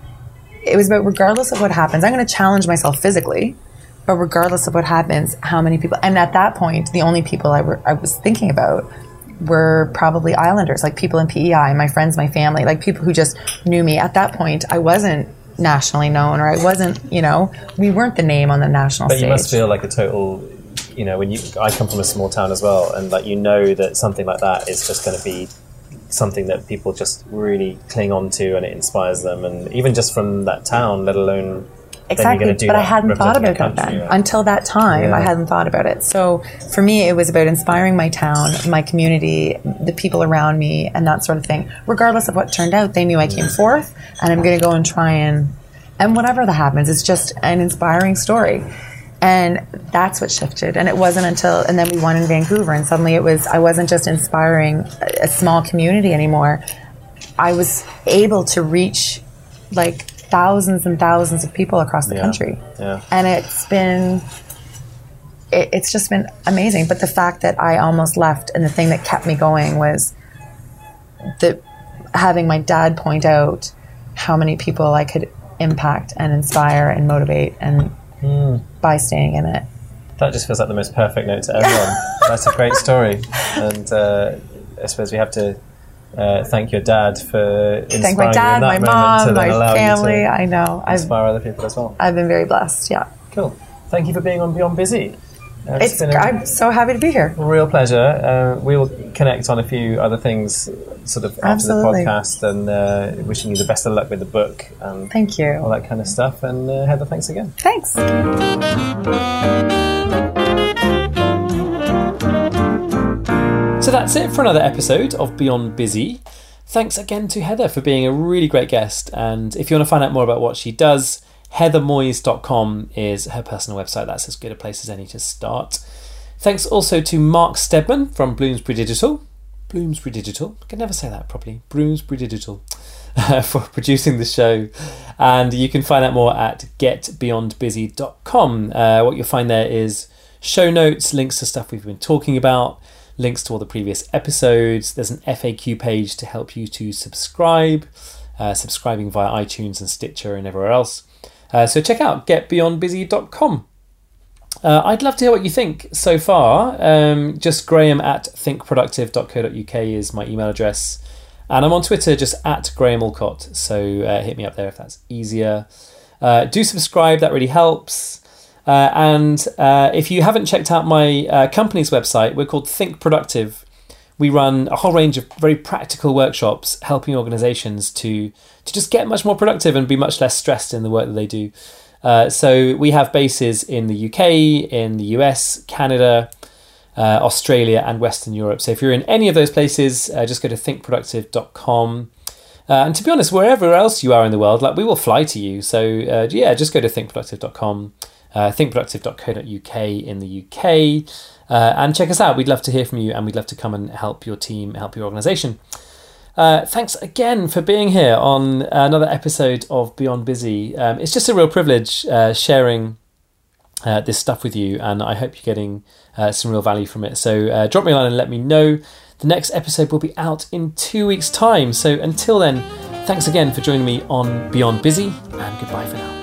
it was about regardless of what happens, I'm going to challenge myself physically, but regardless of what happens, how many people, and at that point, the only people I, were, I was thinking about were probably Islanders, like people in P E I, my friends, my family, like people who just knew me. At that point, I wasn't nationally known, or I wasn't, you know, we weren't the name on the national but stage. But you must feel like a total, you know, when you, I come from a small town as well, and like, you know that something like that is just going to be something that people just really cling on to, and it inspires them, and even just from that town, let alone exactly, then do but that I hadn't thought about country, that then. Right? Until that time, yeah. I hadn't thought about it. So for me, it was about inspiring my town, my community, the people around me, and that sort of thing. Regardless of what turned out, they knew I came fourth, and I'm going to go and try and, and whatever that happens, it's just an inspiring story. And that's what shifted. And it wasn't until, and then we won in Vancouver, and suddenly it was, I wasn't just inspiring a, a small community anymore. I was able to reach like thousands and thousands of people across the yeah. country. Yeah. And it's been, it, it's just been amazing. But the fact that I almost left, and the thing that kept me going was the having my dad point out how many people I could impact and inspire and motivate, and mm. by staying in it. That just feels like the most perfect note to everyone. That's a great story. And uh, I suppose we have to uh, thank your dad for inspiring thank my dad, you in that my mom, my family. I know. Inspire I've, other people as well. I've been very blessed, yeah. Cool. Thank you for being on Beyond Busy. Uh, it's it's, been a I'm so happy to be here. Real pleasure. Uh, we will connect on a few other things sort of after Absolutely. the podcast, and uh, wishing you the best of luck with the book. And thank you. All that kind of stuff. And uh, Heather, thanks again. Thanks. So that's it for another episode of Beyond Busy. Thanks again to Heather for being a really great guest. And if you want to find out more about what she does, heather moyes dot com is her personal website. That's as good a place as any to start. Thanks also to Mark Stedman from Bloomsbury Digital. Bloomsbury Digital, I can never say that properly, Bloomsbury Digital, uh, for producing the show. And you can find out more at get beyond busy dot com. Uh, what you'll find there is show notes, links to stuff we've been talking about, links to all the previous episodes. There's an F A Q page to help you to subscribe, uh, subscribing via iTunes and Stitcher and everywhere else. Uh, so check out get beyond busy dot com. Uh, I'd love to hear what you think so far. Um, just Graham at think productive dot co dot uk is my email address. And I'm on Twitter just at Graham Alcott. So uh, hit me up there if that's easier. Uh, do subscribe, that really helps. Uh, and uh, if you haven't checked out my uh, company's website, we're called Think Productive. We run a whole range of very practical workshops helping organisations to, to just get much more productive and be much less stressed in the work that they do. Uh, so we have bases in the U K, in the U S, Canada, uh, Australia and Western Europe. So if you're in any of those places, uh, just go to think productive dot com. Uh, and to be honest, wherever else you are in the world, like we will fly to you. So uh, yeah, just go to think productive dot com, uh, think productive dot co dot uk in the U K, uh, and check us out. We'd love to hear from you, and we'd love to come and help your team, help your organisation. Uh, thanks again for being here on another episode of Beyond Busy. Um, it's just a real privilege uh, sharing uh, this stuff with you, and I hope you're getting uh, some real value from it. So uh, drop me a line and let me know. The next episode will be out in two weeks' time. So until then, thanks again for joining me on Beyond Busy, and goodbye for now.